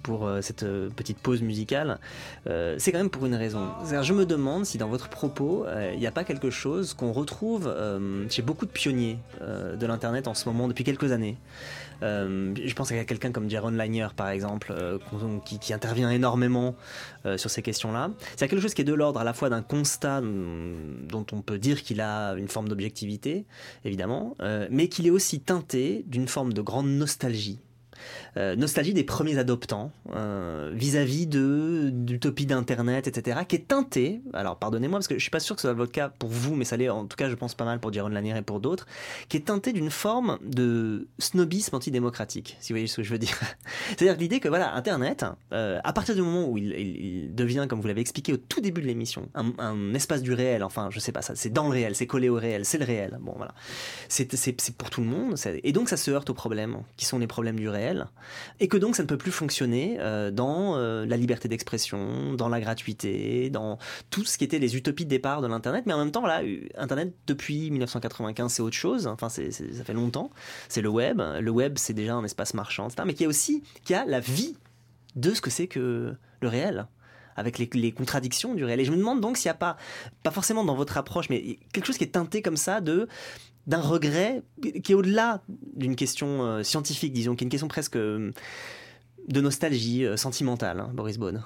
pour euh, cette euh, petite pause musicale, euh, c'est quand même pour une raison. C'est-à-dire, je me demande si dans votre propos, euh, il n'y a pas quelque chose qu'on retrouve euh, chez beaucoup de pionniers euh, de l'Internet en ce moment, depuis quelques années. Euh, je pense à quelqu'un comme Jaron Lanier, par exemple, euh, qui, qui intervient énormément euh, sur ces questions-là. C'est quelque chose qui est de l'ordre à la fois d'un constat dont on peut dire qu'il a une forme d'objectivité, évidemment, euh, mais qu'il est aussi teinté d'une forme de grande nostalgie. Euh, nostalgie des premiers adoptants euh, vis-à-vis de d'utopie d'internet, et cetera, qui est teintée, alors pardonnez-moi parce que je suis pas sûr que ce soit votre cas pour vous, mais ça l'est en tout cas je pense pas mal pour Jaron Lanier et pour d'autres, qui est teintée d'une forme de snobisme antidémocratique, si vous voyez ce que je veux dire. C'est-à-dire l'idée que voilà, internet, euh, à partir du moment où il, il, il devient, comme vous l'avez expliqué au tout début de l'émission, un, un espace du réel, enfin je sais pas, ça, c'est dans le réel, c'est collé au réel, c'est le réel, bon voilà, c'est, c'est, c'est pour tout le monde, c'est, et donc ça se heurte aux problèmes qui sont les problèmes du réel. Et que donc ça ne peut plus fonctionner euh, dans euh, la liberté d'expression, dans la gratuité, dans tout ce qui était les utopies de départ de l'Internet. Mais en même temps, voilà, Internet depuis dix-neuf cent quatre-vingt-quinze, c'est autre chose. Enfin, c'est, c'est, ça fait longtemps. C'est le web. Le web, c'est déjà un espace marchand, et cetera. Mais qui a aussi qui a la vie de ce que c'est que le réel, avec les, les contradictions du réel. Et je me demande donc s'il n'y a pas, pas forcément dans votre approche, mais quelque chose qui est teinté comme ça de d'un regret qui est au-delà d'une question euh, scientifique, disons, qui est une question presque euh, de nostalgie euh, sentimentale, hein, Boris Beaune.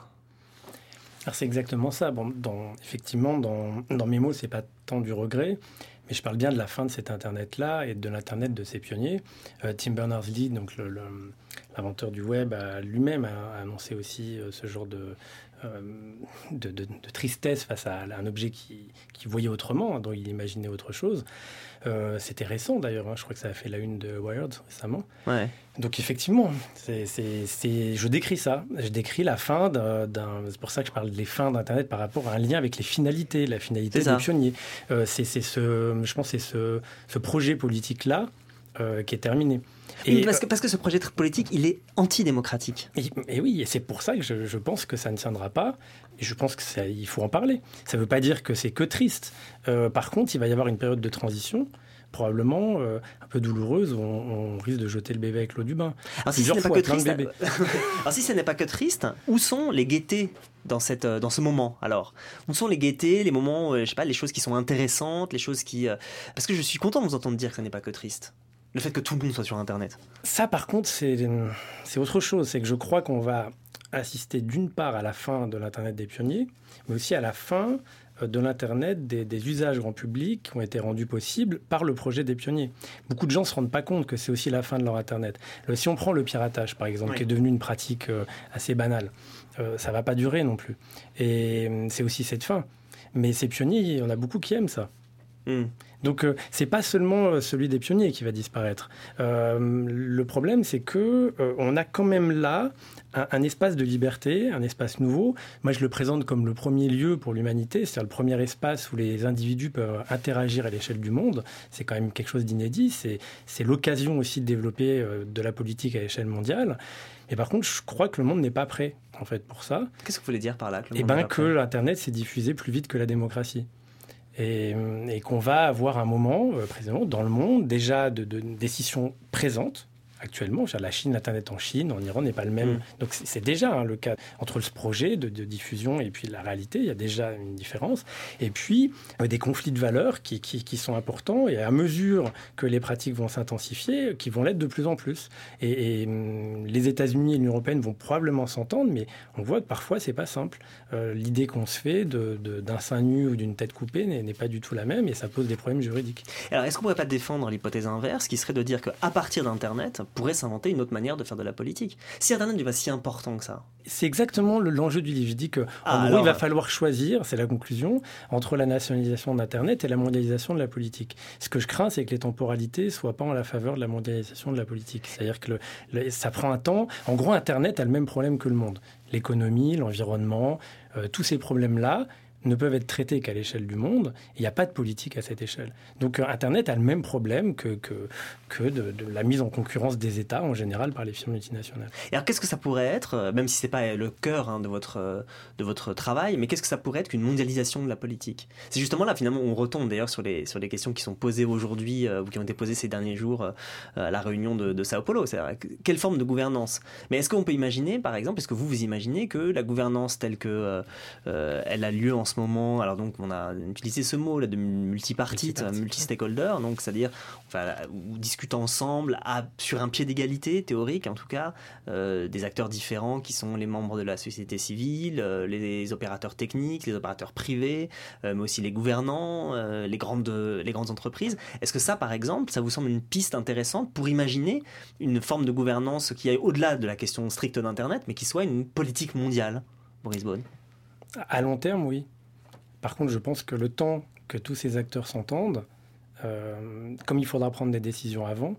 Alors c'est exactement ça. Bon, dans, effectivement, dans, dans mes mots, c'est pas tant du regret, mais je parle bien de la fin de cet Internet-là et de l'Internet de ses pionniers. Euh, Tim Berners-Lee, donc le, le, l'inventeur du web, a, lui-même a, a annoncé aussi euh, ce genre de, euh, de, de, de tristesse face à, à un objet qu'il qui voyait autrement, hein, dont il imaginait autre chose. Euh, c'était récent d'ailleurs, hein, je crois que ça a fait la une de Wired récemment. Ouais. Donc effectivement, c'est, c'est, c'est, je décris ça. Je décris la fin d'un, d'un... C'est pour ça que je parle des fins d'Internet par rapport à un lien avec les finalités, la finalité des pionniers. Euh, c'est, c'est ce, je pense que c'est ce, ce projet politique-là euh, qui est terminé. Et oui, parce, que, parce que ce projet politique, il est antidémocratique. Et, et oui, et c'est pour ça que je, je pense que ça ne tiendra pas. Et je pense qu'il faut en parler. Ça ne veut pas dire que c'est que triste. Euh, par contre, il va y avoir une période de transition, probablement euh, un peu douloureuse, où on, on risque de jeter le bébé avec l'eau du bain. Alors si, ce n'est, pas que triste, alors si ce n'est pas que triste, où sont les gaietés dans, cette, dans ce moment alors ? Où sont les gaietés, les moments, je sais pas, les choses qui sont intéressantes, les choses qui... Parce que je suis content de vous entendre dire que ce n'est pas que triste. Le fait que tout le monde soit sur Internet. Ça, par contre, c'est, c'est autre chose. C'est que je crois qu'on va assister d'une part à la fin de l'Internet des pionniers, mais aussi à la fin de l'Internet des, des usages grand public qui ont été rendus possibles par le projet des pionniers. Beaucoup de gens ne se rendent pas compte que c'est aussi la fin de leur Internet. Euh, si on prend le piratage, par exemple, oui. qui est devenu une pratique euh, assez banale, euh, ça ne va pas durer non plus. Et euh, c'est aussi cette fin. Mais ces pionniers, il y en a beaucoup qui aiment ça. Mm. Donc, euh, c'est pas seulement celui des pionniers qui va disparaître. Euh, le problème, c'est que euh, on a quand même là un, un espace de liberté, un espace nouveau. Moi, je le présente comme le premier lieu pour l'humanité, c'est-à-dire le premier espace où les individus peuvent interagir à l'échelle du monde. C'est quand même quelque chose d'inédit. C'est, c'est l'occasion aussi de développer euh, de la politique à l'échelle mondiale. Et par contre, je crois que le monde n'est pas prêt, en fait, pour ça. Qu'est-ce que vous voulez dire par là que le Eh bien, que l'Internet s'est diffusé plus vite que la démocratie. Et, et qu'on va avoir un moment, euh, précisément, dans le monde, déjà de, de décisions présentes, actuellement. La Chine, l'Internet en Chine, en Iran n'est pas le même. Mmh. Donc c'est, c'est déjà hein, le cas entre ce projet de, de diffusion et puis la réalité. Il y a déjà une différence. Et puis euh, des conflits de valeurs qui, qui, qui sont importants et à mesure que les pratiques vont s'intensifier, qui vont l'être de plus en plus. Et, et hum, les États-Unis et l'Union européenne vont probablement s'entendre, mais on voit que parfois c'est pas simple. Euh, l'idée qu'on se fait de, de, d'un sein nu ou d'une tête coupée n'est, n'est pas du tout la même et ça pose des problèmes juridiques. Alors est-ce qu'on ne pourrait pas défendre l'hypothèse inverse, qui serait de dire qu'à partir d'Internet pourrait s'inventer une autre manière de faire de la politique. Si Internet n'est pas si important que ça. C'est exactement le, l'enjeu du livre. Je dis qu'en ah, gros, alors... il va falloir choisir, c'est la conclusion, entre la nationalisation d'Internet et la mondialisation de la politique. Ce que je crains, c'est que les temporalités ne soient pas en la faveur de la mondialisation de la politique. C'est-à-dire que le, le, ça prend un temps. En gros, Internet a le même problème que le monde. L'économie, l'environnement, euh, tous ces problèmes-là ne peuvent être traités qu'à l'échelle du monde. Il n'y a pas de politique à cette échelle. Donc euh, Internet a le même problème que, que, que de, de la mise en concurrence des États en général par les firmes multinationales. Et alors qu'est-ce que ça pourrait être, même si ce n'est pas le cœur hein, de, votre, de votre travail, mais qu'est-ce que ça pourrait être qu'une mondialisation de la politique ? C'est justement là, finalement, on retombe d'ailleurs sur les, sur les questions qui sont posées aujourd'hui euh, ou qui ont été posées ces derniers jours euh, à la réunion de, de Sao Paulo. C'est-à-dire, quelle forme de gouvernance ? Mais est-ce qu'on peut imaginer, par exemple, est-ce que vous vous imaginez que la gouvernance telle que euh, euh, elle a lieu en ce moment, alors donc on a utilisé ce mot là de multipartite, Multipartite. multi-stakeholder, donc c'est-à-dire enfin, où discutent ensemble à, sur un pied d'égalité théorique en tout cas, euh, des acteurs différents qui sont les membres de la société civile, euh, les opérateurs techniques, les opérateurs privés, euh, mais aussi les gouvernants, euh, les grandes les grandes entreprises. Est-ce que ça, par exemple, ça vous semble une piste intéressante pour imaginer une forme de gouvernance qui aille au-delà de la question stricte d'Internet, mais qui soit une politique mondiale, Boris Beaune ? À long terme, oui. Par contre, je pense que le temps que tous ces acteurs s'entendent, euh, comme il faudra prendre des décisions avant,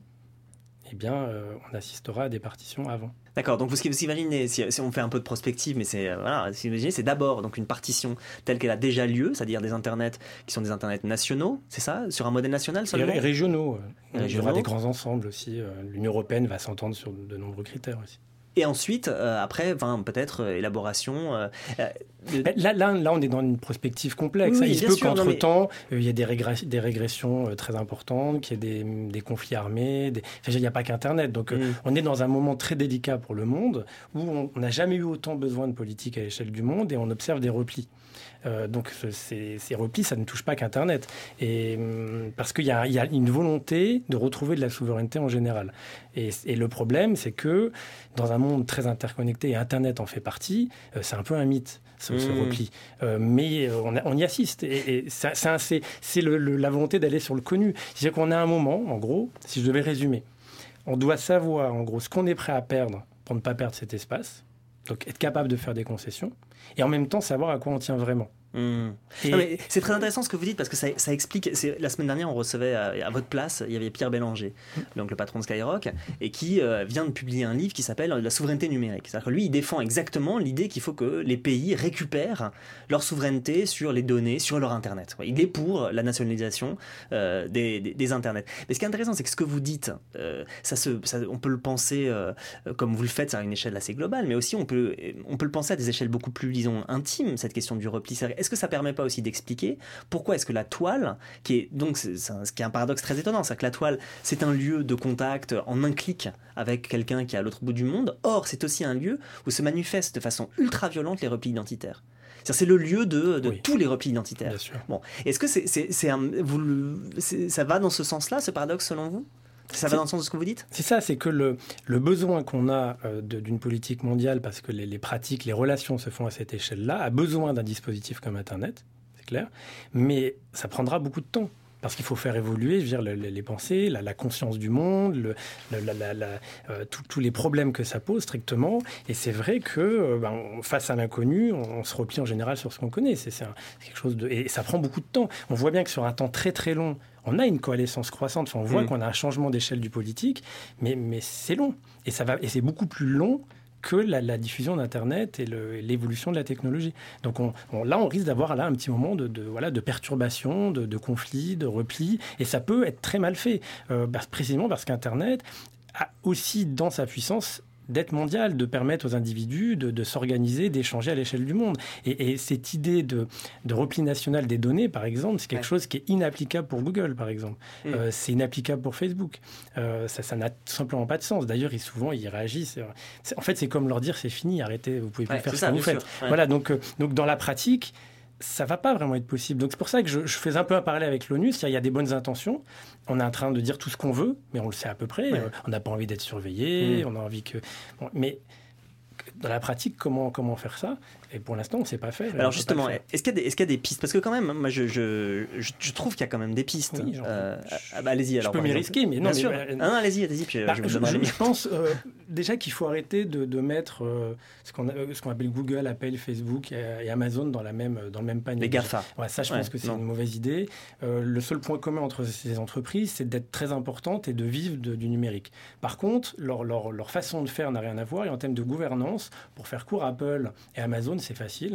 eh bien, euh, on assistera à des partitions avant. D'accord, donc vous, ce que vous imaginez, si, si on fait un peu de prospective, mais c'est, euh, voilà, si vous imaginez, c'est d'abord donc, une partition telle qu'elle a déjà lieu, c'est-à-dire des internets qui sont des internets nationaux, c'est ça ? Sur un modèle national seulement ? Et régionaux. Il y Régionaux. aura des grands ensembles aussi. L'Union européenne va s'entendre sur de nombreux critères aussi. Et ensuite, euh, après, enfin, peut-être euh, élaboration. Euh, euh, là, là, là, on est dans une prospective complexe. Oui, Il se bien peut sûr, non, qu'entre-temps, mais... euh, il y ait des, régress- des régressions euh, très importantes, qu'il y ait des, des conflits armés. Des... Enfin, il n'y a pas qu'Internet. Donc, euh, mm. on est dans un moment très délicat pour le monde où on n'a jamais eu autant besoin de politique à l'échelle du monde et on observe des replis. Euh, donc ces, ces replis, ça ne touche pas qu'Internet. Et, parce qu'il y a, il y a une volonté de retrouver de la souveraineté en général. Et, et le problème, c'est que dans un monde très interconnecté, et Internet en fait partie, euh, c'est un peu un mythe, ce, mmh. ce repli. Euh, mais euh, on, a, on y assiste. Et, et ça, ça, c'est, c'est le, le, la volonté d'aller sur le connu. C'est-à-dire qu'on a un moment, en gros, si je devais résumer, on doit savoir, en gros, ce qu'on est prêt à perdre pour ne pas perdre cet espace. Donc être capable de faire des concessions et en même temps savoir à quoi on tient vraiment. Mmh. Et... Non, mais c'est très intéressant ce que vous dites parce que ça, ça explique. C'est, la semaine dernière, on recevait à, à votre place, il y avait Pierre Bélanger, mmh. donc le patron de Skyrock, et qui euh, vient de publier un livre qui s'appelle La souveraineté numérique. C'est-à-dire que lui, il défend exactement l'idée qu'il faut que les pays récupèrent leur souveraineté sur les données, sur leur Internet. Il est pour la nationalisation euh, des, des, des Internets. Mais ce qui est intéressant, c'est que ce que vous dites, euh, ça se, ça, on peut le penser euh, comme vous le faites à une échelle assez globale, mais aussi on peut, on peut le penser à des échelles beaucoup plus, disons, intimes, cette question du repli. Est-ce que ça permet pas aussi d'expliquer pourquoi est-ce que la toile, qui est donc c'est, c'est un, ce qui est un paradoxe très étonnant, c'est que la toile c'est un lieu de contact en un clic avec quelqu'un qui est à l'autre bout du monde. Or c'est aussi un lieu où se manifestent de façon ultra violente les replis identitaires. C'est-à-dire, c'est le lieu de, de oui. tous les replis identitaires. Bien sûr. Bon, est-ce que c'est, c'est, c'est un, vous le, c'est, ça va dans ce sens-là, ce paradoxe selon vous ? Ça va c'est, dans le sens de ce que vous dites ? C'est ça, c'est que le, le besoin qu'on a euh, de, d'une politique mondiale, parce que les, les pratiques, les relations se font à cette échelle-là, a besoin d'un dispositif comme Internet, c'est clair, mais ça prendra beaucoup de temps. Parce qu'il faut faire évoluer, je veux dire, les, les pensées, la, la conscience du monde, le, la, la, la, euh, tous les problèmes que ça pose strictement. Et c'est vrai que euh, ben, face à l'inconnu, on, on se replie en général sur ce qu'on connaît. C'est, c'est, un, c'est quelque chose de, et ça prend beaucoup de temps. On voit bien que sur un temps très très long, on a une coalescence croissante. Enfin, on voit mmh. qu'on a un changement d'échelle du politique, mais, mais c'est long. Et, ça va, et c'est beaucoup plus long que la, la diffusion d'Internet et, le, et l'évolution de la technologie. Donc on, on, là, on risque d'avoir là un petit moment de, de, voilà, de perturbation, de, de conflit, de repli, et ça peut être très mal fait, euh, bah, précisément parce qu'Internet a aussi dans sa puissance d'être mondiale, de permettre aux individus de, de s'organiser, d'échanger à l'échelle du monde. Et, et cette idée de, de repli national des données, par exemple, c'est quelque ouais. chose qui est inapplicable pour Google, par exemple. Mmh. Euh, c'est inapplicable pour Facebook. Euh, ça, ça n'a tout simplement pas de sens. D'ailleurs, ils, souvent, ils réagissent. C'est, en fait, c'est comme leur dire, c'est fini, arrêtez, vous pouvez plus ouais, faire ce ça, que vous faites. Ouais. Voilà, donc, euh, donc dans la pratique, ça ne va pas vraiment être possible. Donc c'est pour ça que je, je fais un peu un parallèle avec l'ONU, c'est-à-dire il y a des bonnes intentions, on est en train de dire tout ce qu'on veut, mais on le sait à peu près, ouais. euh, on n'a pas envie d'être surveillé, mmh. on a envie que... Bon, mais dans la pratique, comment, comment faire ça ? Et pour l'instant, on ne sait pas faire. Alors justement, est-ce qu'il y a des, est-ce qu'il y a des pistes ? Parce que quand même, moi, je, je, je, je trouve qu'il y a quand même des pistes. Oui, euh, ah bah, allez-y. Alors, je peux m'y risquer, mais non. Bien sûr. Mais, ah, non, allez-y, allez-y. Puis bah, je, je, je, je pense euh, déjà qu'il faut arrêter de, de mettre euh, ce, qu'on a, ce qu'on appelle Google, Apple, Facebook et, et Amazon dans, la même, dans le même panier. Les GAFA. Ouais, ça, je ouais, pense que c'est non. une mauvaise idée. Euh, le seul point commun entre ces entreprises, c'est d'être très importantes et de vivre de, du numérique. Par contre, leur, leur, leur façon de faire n'a rien à voir. Et en termes de gouvernance, pour faire court, Apple et Amazon, c'est facile.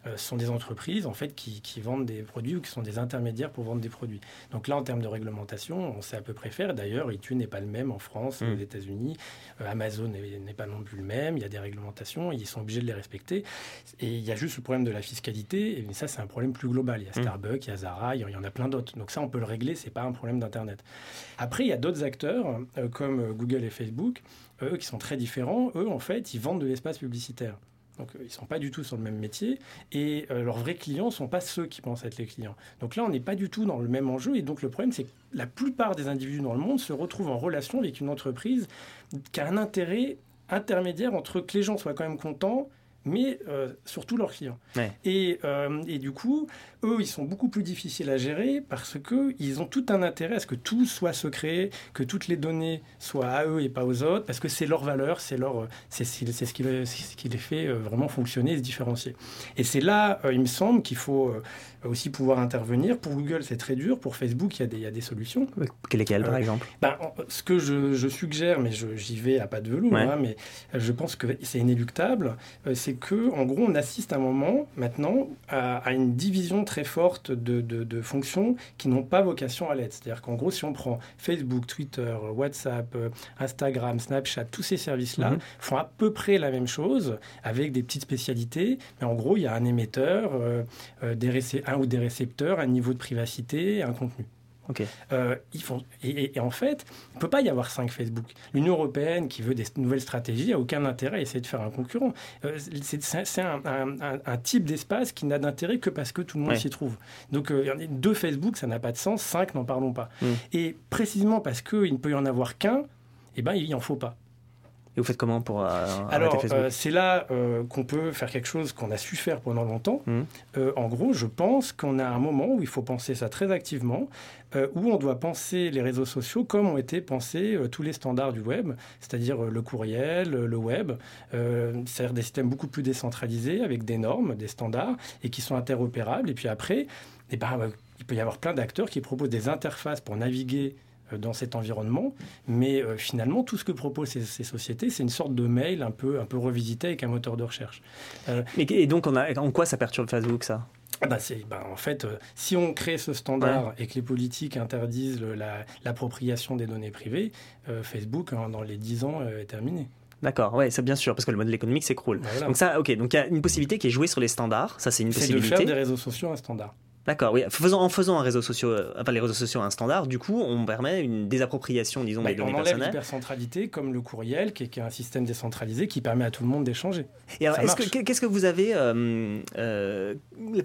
euh, ce sont des entreprises en fait qui, qui vendent des produits ou qui sont des intermédiaires pour vendre des produits. Donc là, en termes de réglementation, on sait à peu près faire. D'ailleurs, iTunes n'est pas le même en France, mmh. aux États-Unis. Euh, Amazon n'est, n'est pas non plus le même. Il y a des réglementations, ils sont obligés de les respecter. Et il y a juste le problème de la fiscalité. Et ça, c'est un problème plus global. Il y a Starbucks, mmh. il y a Zara, il y en a plein d'autres. Donc ça, on peut le régler. C'est pas un problème d'Internet. Après, il y a d'autres acteurs euh, comme euh, Google et Facebook, eux qui sont très différents. Eux, en fait, ils vendent de l'espace publicitaire. Donc, euh, ils ne sont pas du tout sur le même métier et euh, leurs vrais clients ne sont pas ceux qui pensent être les clients. Donc là, on n'est pas du tout dans le même enjeu. Et donc, le problème, c'est que la plupart des individus dans le monde se retrouvent en relation avec une entreprise qui a un intérêt intermédiaire entre que les gens soient quand même contents, mais euh, surtout leurs clients. Ouais. Et, euh, et du coup, eux, ils sont beaucoup plus difficiles à gérer parce qu'ils ont tout un intérêt à ce que tout soit secret, que toutes les données soient à eux et pas aux autres, parce que c'est leur valeur, c'est, leur, c'est, c'est, c'est, ce, qui, c'est ce qui les fait vraiment fonctionner et se différencier. Et c'est là, euh, il me semble, qu'il faut euh, aussi pouvoir intervenir. Pour Google, c'est très dur. Pour Facebook, il y a des, il y a des solutions. Lesquelles, par euh, exemple ben, Ce que je, je suggère, mais je, j'y vais à pas de velours, ouais. hein, mais je pense que c'est inéluctable, euh, c'est que, en gros, on assiste à un moment, maintenant, à, à une division très forte de, de, de fonctions qui n'ont pas vocation à l'être. C'est-à-dire qu'en gros, si on prend Facebook, Twitter, WhatsApp, Instagram, Snapchat, tous ces services-là mmh. font à peu près la même chose, avec des petites spécialités, mais en gros, il y a un émetteur, euh, euh, des récé- un ou des récepteurs, un niveau de privacité, un contenu. Okay. Euh, ils font, et, et, et en fait, il ne peut pas y avoir cinq Facebook. L'Union européenne qui veut des nouvelles stratégies n'a aucun intérêt à essayer de faire un concurrent. Euh, c'est c'est, c'est un, un, un, un type d'espace qui n'a d'intérêt que parce que tout le monde ouais. s'y trouve. Donc, euh, deux Facebook, ça n'a pas de sens. Cinq, n'en parlons pas. Mm. Et précisément parce qu'il ne peut y en avoir qu'un, eh ben, il n'y en faut pas. Et vous faites comment pour euh, Alors, arrêter Facebook ? euh, c'est là euh, qu'on peut faire quelque chose qu'on a su faire pendant longtemps. Mmh. Euh, en gros, je pense qu'on a un moment où il faut penser ça très activement, euh, où on doit penser les réseaux sociaux comme ont été pensés euh, tous les standards du web, c'est-à-dire euh, le courriel, le web, euh, c'est-à-dire des systèmes beaucoup plus décentralisés avec des normes, des standards, et qui sont interopérables. Et puis après, eh ben, euh, il peut y avoir plein d'acteurs qui proposent des interfaces pour naviguer dans cet environnement, mais euh, finalement tout ce que proposent ces, ces sociétés, c'est une sorte de mail un peu, un peu revisité avec un moteur de recherche. Euh, mais, et donc on a, en quoi ça perturbe Facebook, ça ? Bah c'est, bah en fait, euh, si on crée ce standard ouais. et que les politiques interdisent le, la, l'appropriation des données privées, euh, Facebook, hein, dans les dix ans, euh, est terminé. D'accord, ouais, c'est bien sûr, parce que le modèle économique s'écroule. Voilà. Donc ça, ok, donc il y a une possibilité qui est jouée sur les standards, ça c'est une c'est possibilité. C'est de faire des réseaux sociaux un standard. D'accord, oui. Faisant, en faisant un réseau social, enfin les réseaux sociaux un standard, du coup, on permet une désappropriation, disons, bah, des données personnelles. On enlève l'hypercentralité, comme le courriel, qui est, qui est un système décentralisé qui permet à tout le monde d'échanger. Et alors, est-ce que, qu'est-ce que vous avez euh, euh,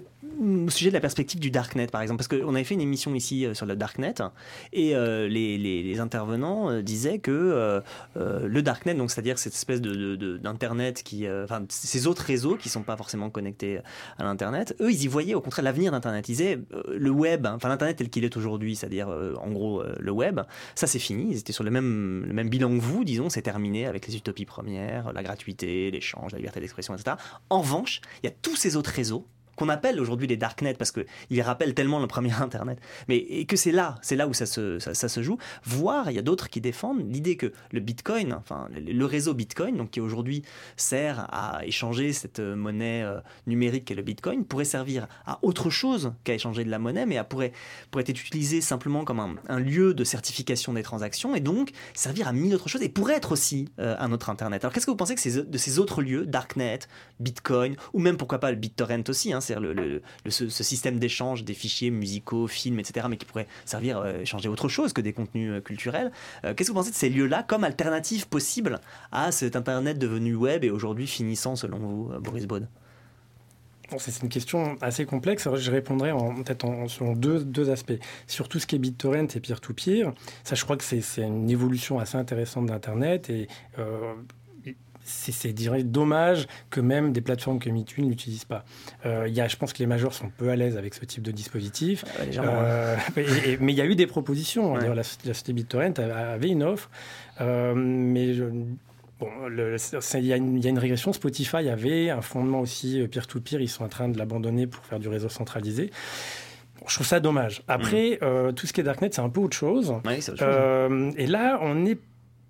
au sujet de la perspective du Darknet, par exemple ? Parce qu'on avait fait une émission ici euh, sur le Darknet, et euh, les, les, les intervenants euh, disaient que euh, euh, le Darknet, donc c'est-à-dire cette espèce de, de, de, d'internet qui, euh, enfin, ces autres réseaux qui sont pas forcément connectés à l'internet, eux, ils y voyaient au contraire l'avenir d'internet. Disait euh, le web, enfin l'internet tel qu'il est aujourd'hui, c'est-à-dire euh, en gros euh, le web, ça c'est fini, ils étaient sur le même, le même bilan que vous, disons, c'est terminé avec les utopies premières, la gratuité, l'échange, la liberté d'expression, et cetera. En revanche, il y a tous ces autres réseaux qu'on appelle aujourd'hui les darknets parce qu'ils rappellent tellement le premier Internet, mais et que c'est là, c'est là où ça se, ça, ça se joue. Voire, il y a d'autres qui défendent l'idée que le Bitcoin, enfin le réseau Bitcoin, donc qui aujourd'hui sert à échanger cette monnaie euh, numérique qu'est le Bitcoin, pourrait servir à autre chose qu'à échanger de la monnaie, mais à, pourrait, pourrait être utilisé simplement comme un, un lieu de certification des transactions et donc servir à mille autres choses et pourrait être aussi euh, un autre Internet. Alors qu'est-ce que vous pensez que ces, de ces autres lieux, Darknet, Bitcoin, ou même pourquoi pas le BitTorrent aussi, hein, c'est-à-dire le, le, le, ce, ce système d'échange des fichiers musicaux, films, et cetera, mais qui pourrait servir à euh, échanger autre chose que des contenus euh, culturels. Euh, qu'est-ce que vous pensez de ces lieux-là comme alternative possible à cet Internet devenu web et aujourd'hui finissant, selon vous, euh, Boris Baud ? Bon, c'est une question assez complexe. Alors, je répondrai en, peut-être en, selon deux, deux aspects. Sur tout ce qui est BitTorrent et peer-to-peer, ça, je crois que c'est, c'est une évolution assez intéressante d'Internet et euh, c'est, c'est dirais, dommage que même des plateformes comme iTunes ne l'utilisent pas. Euh, y a, je pense que les majors sont peu à l'aise avec ce type de dispositif. Ouais, euh, et, et, mais il y a eu des propositions. Ouais. D'ailleurs, la, la société BitTorrent avait une offre, euh, mais je, bon, il y, y a une régression. Spotify avait un fondement aussi peer-to-peer. Ils sont en train de l'abandonner pour faire du réseau centralisé. Bon, je trouve ça dommage. Après, mmh. euh, tout ce qui est Darknet, c'est un peu autre chose. Ouais, c'est autre chose. Euh, et là, on est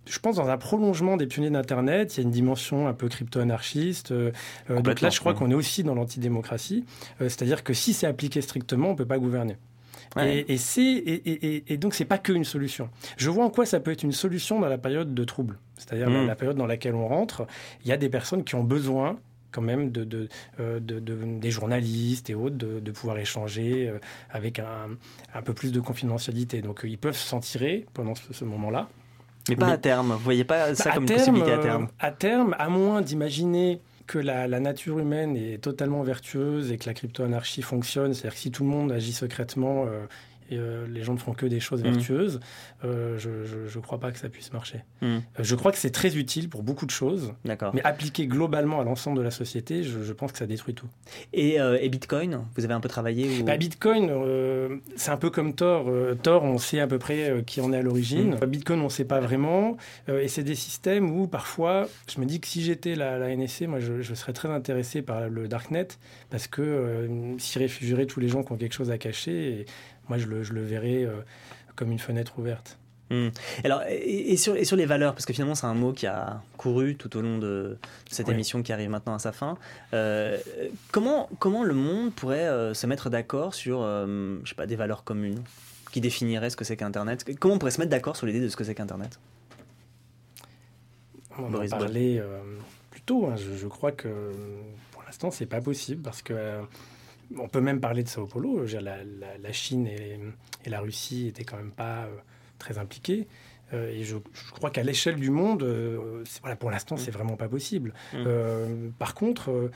je pense, dans un prolongement des pionniers d'Internet. Il y a une dimension un peu crypto-anarchiste. Euh, donc là, je crois qu'on est aussi dans l'antidémocratie. Euh, c'est-à-dire que si c'est appliqué strictement, on ne peut pas gouverner. Ouais. Et, et, c'est, et, et, et donc, ce n'est pas qu'une solution. Je vois en quoi ça peut être une solution dans la période de trouble. C'est-à-dire mmh. la, la période dans laquelle on rentre. Il y a des personnes qui ont besoin quand même de, de, euh, de, de, des journalistes et autres, de, de pouvoir échanger euh, avec un, un peu plus de confidentialité. Donc, euh, ils peuvent s'en tirer pendant ce, ce moment-là. Mais pas Mais, à terme. Vous voyez pas ça bah, comme terme, une possibilité à terme. euh, À terme, à moins d'imaginer que la, la nature humaine est totalement vertueuse et que la crypto-anarchie fonctionne, c'est-à-dire que si tout le monde agit secrètement... Euh, et euh, les gens ne font que des choses vertueuses, mmh. euh, je ne crois pas que ça puisse marcher. Mmh. Euh, je crois que c'est très utile pour beaucoup de choses, D'accord. mais appliqué globalement à l'ensemble de la société, je, je pense que ça détruit tout. Et, euh, et Bitcoin, vous avez un peu travaillé ou... bah, Bitcoin, euh, c'est un peu comme Tor. Euh, Tor, on sait à peu près euh, qui en est à l'origine. Mmh. Bitcoin, on ne sait pas vraiment. Euh, et c'est des systèmes où, parfois, je me dis que si j'étais la, la N S C, moi, je, je serais très intéressé par le Darknet, parce que euh, s'y réfugieraient tous les gens qui ont quelque chose à cacher. Et, moi, je le, je le verrais euh, comme une fenêtre ouverte. Mmh. Alors, et, et, sur, et sur les valeurs, parce que finalement, c'est un mot qui a couru tout au long de cette ouais. émission qui arrive maintenant à sa fin. Euh, comment, comment le monde pourrait euh, se mettre d'accord sur, euh, je sais pas, des valeurs communes qui définiraient ce que c'est qu'Internet ? Comment on pourrait se mettre d'accord sur l'idée de ce que c'est qu'Internet ? On en parlait euh, plus tôt. Hein. Je, je crois que pour l'instant, c'est pas possible parce que. Euh, On peut même parler de Sao Paulo. Je veux dire, la, la, la Chine et, et la Russie n'étaient quand même pas euh, très impliquées. Euh, et je, je crois qu'à l'échelle du monde, euh, voilà, pour l'instant, c'est vraiment pas possible. Mmh. Euh, par contre, euh,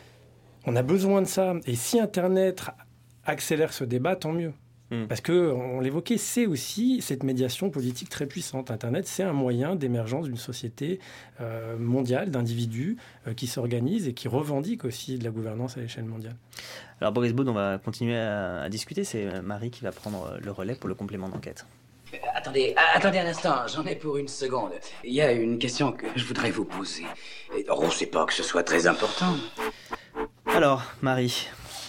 on a besoin de ça. Et si Internet accélère ce débat, tant mieux. Mmh. Parce qu'on l'évoquait, c'est aussi cette médiation politique très puissante. Internet, c'est un moyen d'émergence d'une société euh, mondiale, d'individus euh, qui s'organisent et qui revendiquent aussi de la gouvernance à l'échelle mondiale. Alors Boris Baud, on va continuer à, à discuter. C'est Marie qui va prendre le relais pour le complément d'enquête. Euh, attendez, ah, attendez un instant, j'en ai pour une seconde. Il y a une question que je voudrais vous poser. Oh, c'est pas que ce soit très important. Alors, Marie...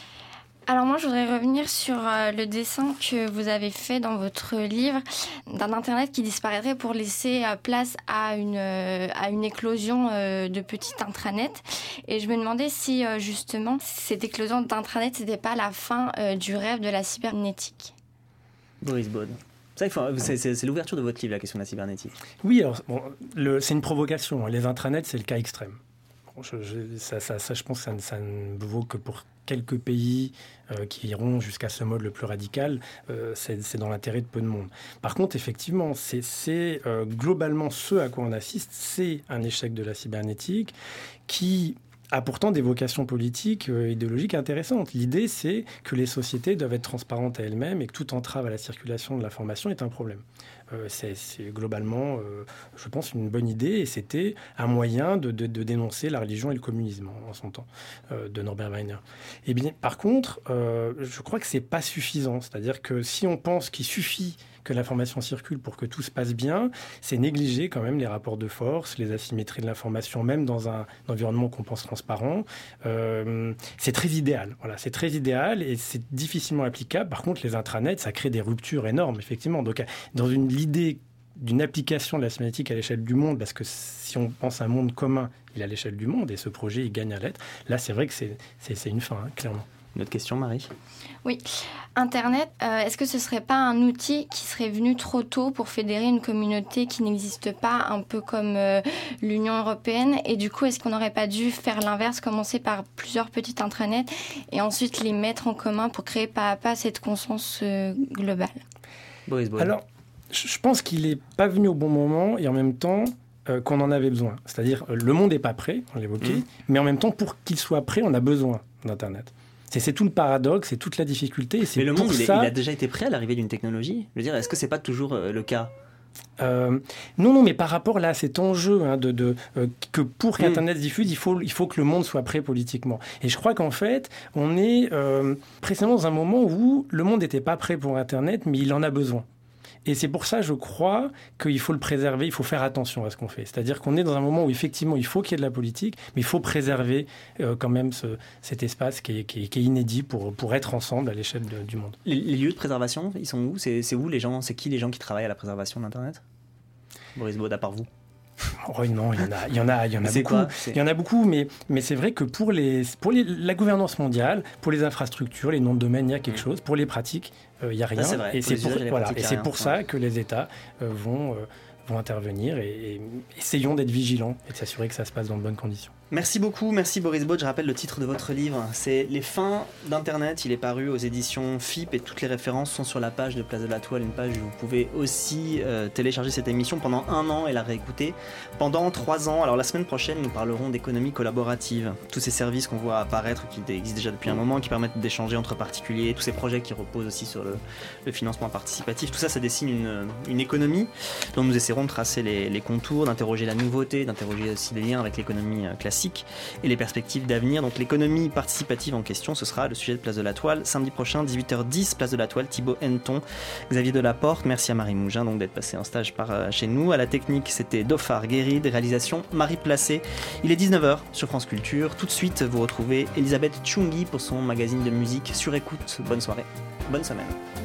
Alors moi, je voudrais revenir sur euh, le dessin que vous avez fait dans votre livre d'un Internet qui disparaîtrait pour laisser euh, place à une, euh, à une éclosion euh, de petits intranets. Et je me demandais si, euh, justement, cette éclosion d'intranets, c'était pas la fin euh, du rêve de la cybernétique. Boris Baud. C'est, c'est, c'est, c'est l'ouverture de votre livre, la question de la cybernétique. Oui, alors, bon, le, c'est une provocation. Les intranets, c'est le cas extrême. Bon, je, je, ça, ça, ça, je pense que ça, ça ne vaut que pour quelques pays euh, qui iront jusqu'à ce mode le plus radical. Euh, c'est, c'est dans l'intérêt de peu de monde. Par contre, effectivement, c'est, c'est euh, globalement ce à quoi on assiste, c'est un échec de la cybernétique qui a pourtant des vocations politiques, euh, idéologiques intéressantes. L'idée, c'est que les sociétés doivent être transparentes à elles-mêmes et que toute entrave à la circulation de l'information est un problème. Euh, c'est, c'est globalement, euh, je pense, une bonne idée et c'était un moyen de, de, de dénoncer la religion et le communisme en, en son temps, euh, de Norbert Wiener. Et bien, par contre, euh, je crois que c'est pas suffisant. C'est-à-dire que si on pense qu'il suffit que l'information circule pour que tout se passe bien, c'est négliger quand même les rapports de force, les asymétries de l'information, même dans un, un environnement qu'on pense transparent. Euh, c'est très idéal. Voilà, c'est très idéal et c'est difficilement applicable. Par contre, les intranets, ça crée des ruptures énormes, effectivement. Donc, dans une, l'idée d'une application de la cybernétique à l'échelle du monde, parce que si on pense à un monde commun, il est à l'échelle du monde et ce projet, il gagne à l'être. Là, c'est vrai que c'est, c'est, c'est une fin, hein, clairement. Une autre question, Marie ? Oui. Internet, euh, est-ce que ce ne serait pas un outil qui serait venu trop tôt pour fédérer une communauté qui n'existe pas, un peu comme euh, l'Union européenne ? Et du coup, est-ce qu'on n'aurait pas dû faire l'inverse, commencer par plusieurs petits intranets et ensuite les mettre en commun pour créer pas à pas cette conscience euh, globale ? Boris Baud. Alors, je pense qu'il n'est pas venu au bon moment et en même temps euh, qu'on en avait besoin. C'est-à-dire, euh, le monde n'est pas prêt, on l'évoquait, mmh. mais en même temps, pour qu'il soit prêt, on a besoin d'Internet. C'est, c'est tout le paradoxe, c'est toute la difficulté. Et c'est mais le monde, pour il, ça... est, il a déjà été prêt à l'arrivée d'une technologie. Je veux dire, est-ce que c'est pas toujours euh, le cas ? Euh, non, non, mais par rapport là à cet enjeu hein, de, de, euh, que pour qu'Internet se diffuse, il faut, il faut que le monde soit prêt politiquement. Et je crois qu'en fait, on est euh, précisément dans un moment où le monde n'était pas prêt pour Internet, mais il en a besoin. Et c'est pour ça, je crois, qu'il faut le préserver, il faut faire attention à ce qu'on fait. C'est-à-dire qu'on est dans un moment où, effectivement, il faut qu'il y ait de la politique, mais il faut préserver euh, quand même ce, cet espace qui est, qui est, qui est inédit pour, pour être ensemble à l'échelle de, du monde. Les, les lieux de préservation, ils sont où ? c'est, c'est où les gens ? C'est qui les gens qui travaillent à la préservation d'Internet ? Boris Baud, à part vous? Oh non, il y en a, il y en a, il y en a c'est beaucoup. Quoi, c'est... Il y en a beaucoup, mais, mais c'est vrai que pour, les, pour les, la gouvernance mondiale, pour les infrastructures, les noms de domaine, il y a quelque chose. Pour les pratiques, euh, il n'y a rien. Ça, c'est vrai. Et pour c'est les pour, usages et les voilà, pratiques, et il y a c'est rien. pour Ouais. ça que les États euh, vont, euh, vont intervenir et, et essayons d'être vigilants et de s'assurer que ça se passe dans de bonnes conditions. Merci beaucoup, merci Boris Baud. Je rappelle le titre de votre livre, c'est Les fins d'Internet. Il est paru aux éditions F I P et toutes les références sont sur la page de Place de la Toile, une page où vous pouvez aussi euh, télécharger cette émission pendant un an et la réécouter pendant trois ans. Alors la semaine prochaine, nous parlerons d'économie collaborative, tous ces services qu'on voit apparaître, qui existent déjà depuis un moment, qui permettent d'échanger entre particuliers, tous ces projets qui reposent aussi sur le, le financement participatif. Tout ça, ça dessine une, une économie dont nous essaierons de tracer les, les contours, d'interroger la nouveauté, d'interroger aussi les liens avec l'économie euh, classique et les perspectives d'avenir. Donc l'économie participative en question, ce sera le sujet de Place de la Toile samedi prochain, dix-huit heures dix, Place de la Toile, Thibaut Henneton, Xavier Delaporte. Merci à Marie Mougin donc d'être passée en stage par euh, chez nous. À la technique, c'était Dauphard Guéride, réalisation Marie Placé. Il est dix-neuf heures sur France Culture. Tout de suite, vous retrouvez Elisabeth Tchoungi pour son magazine de musique sur écoute. Bonne soirée, bonne semaine.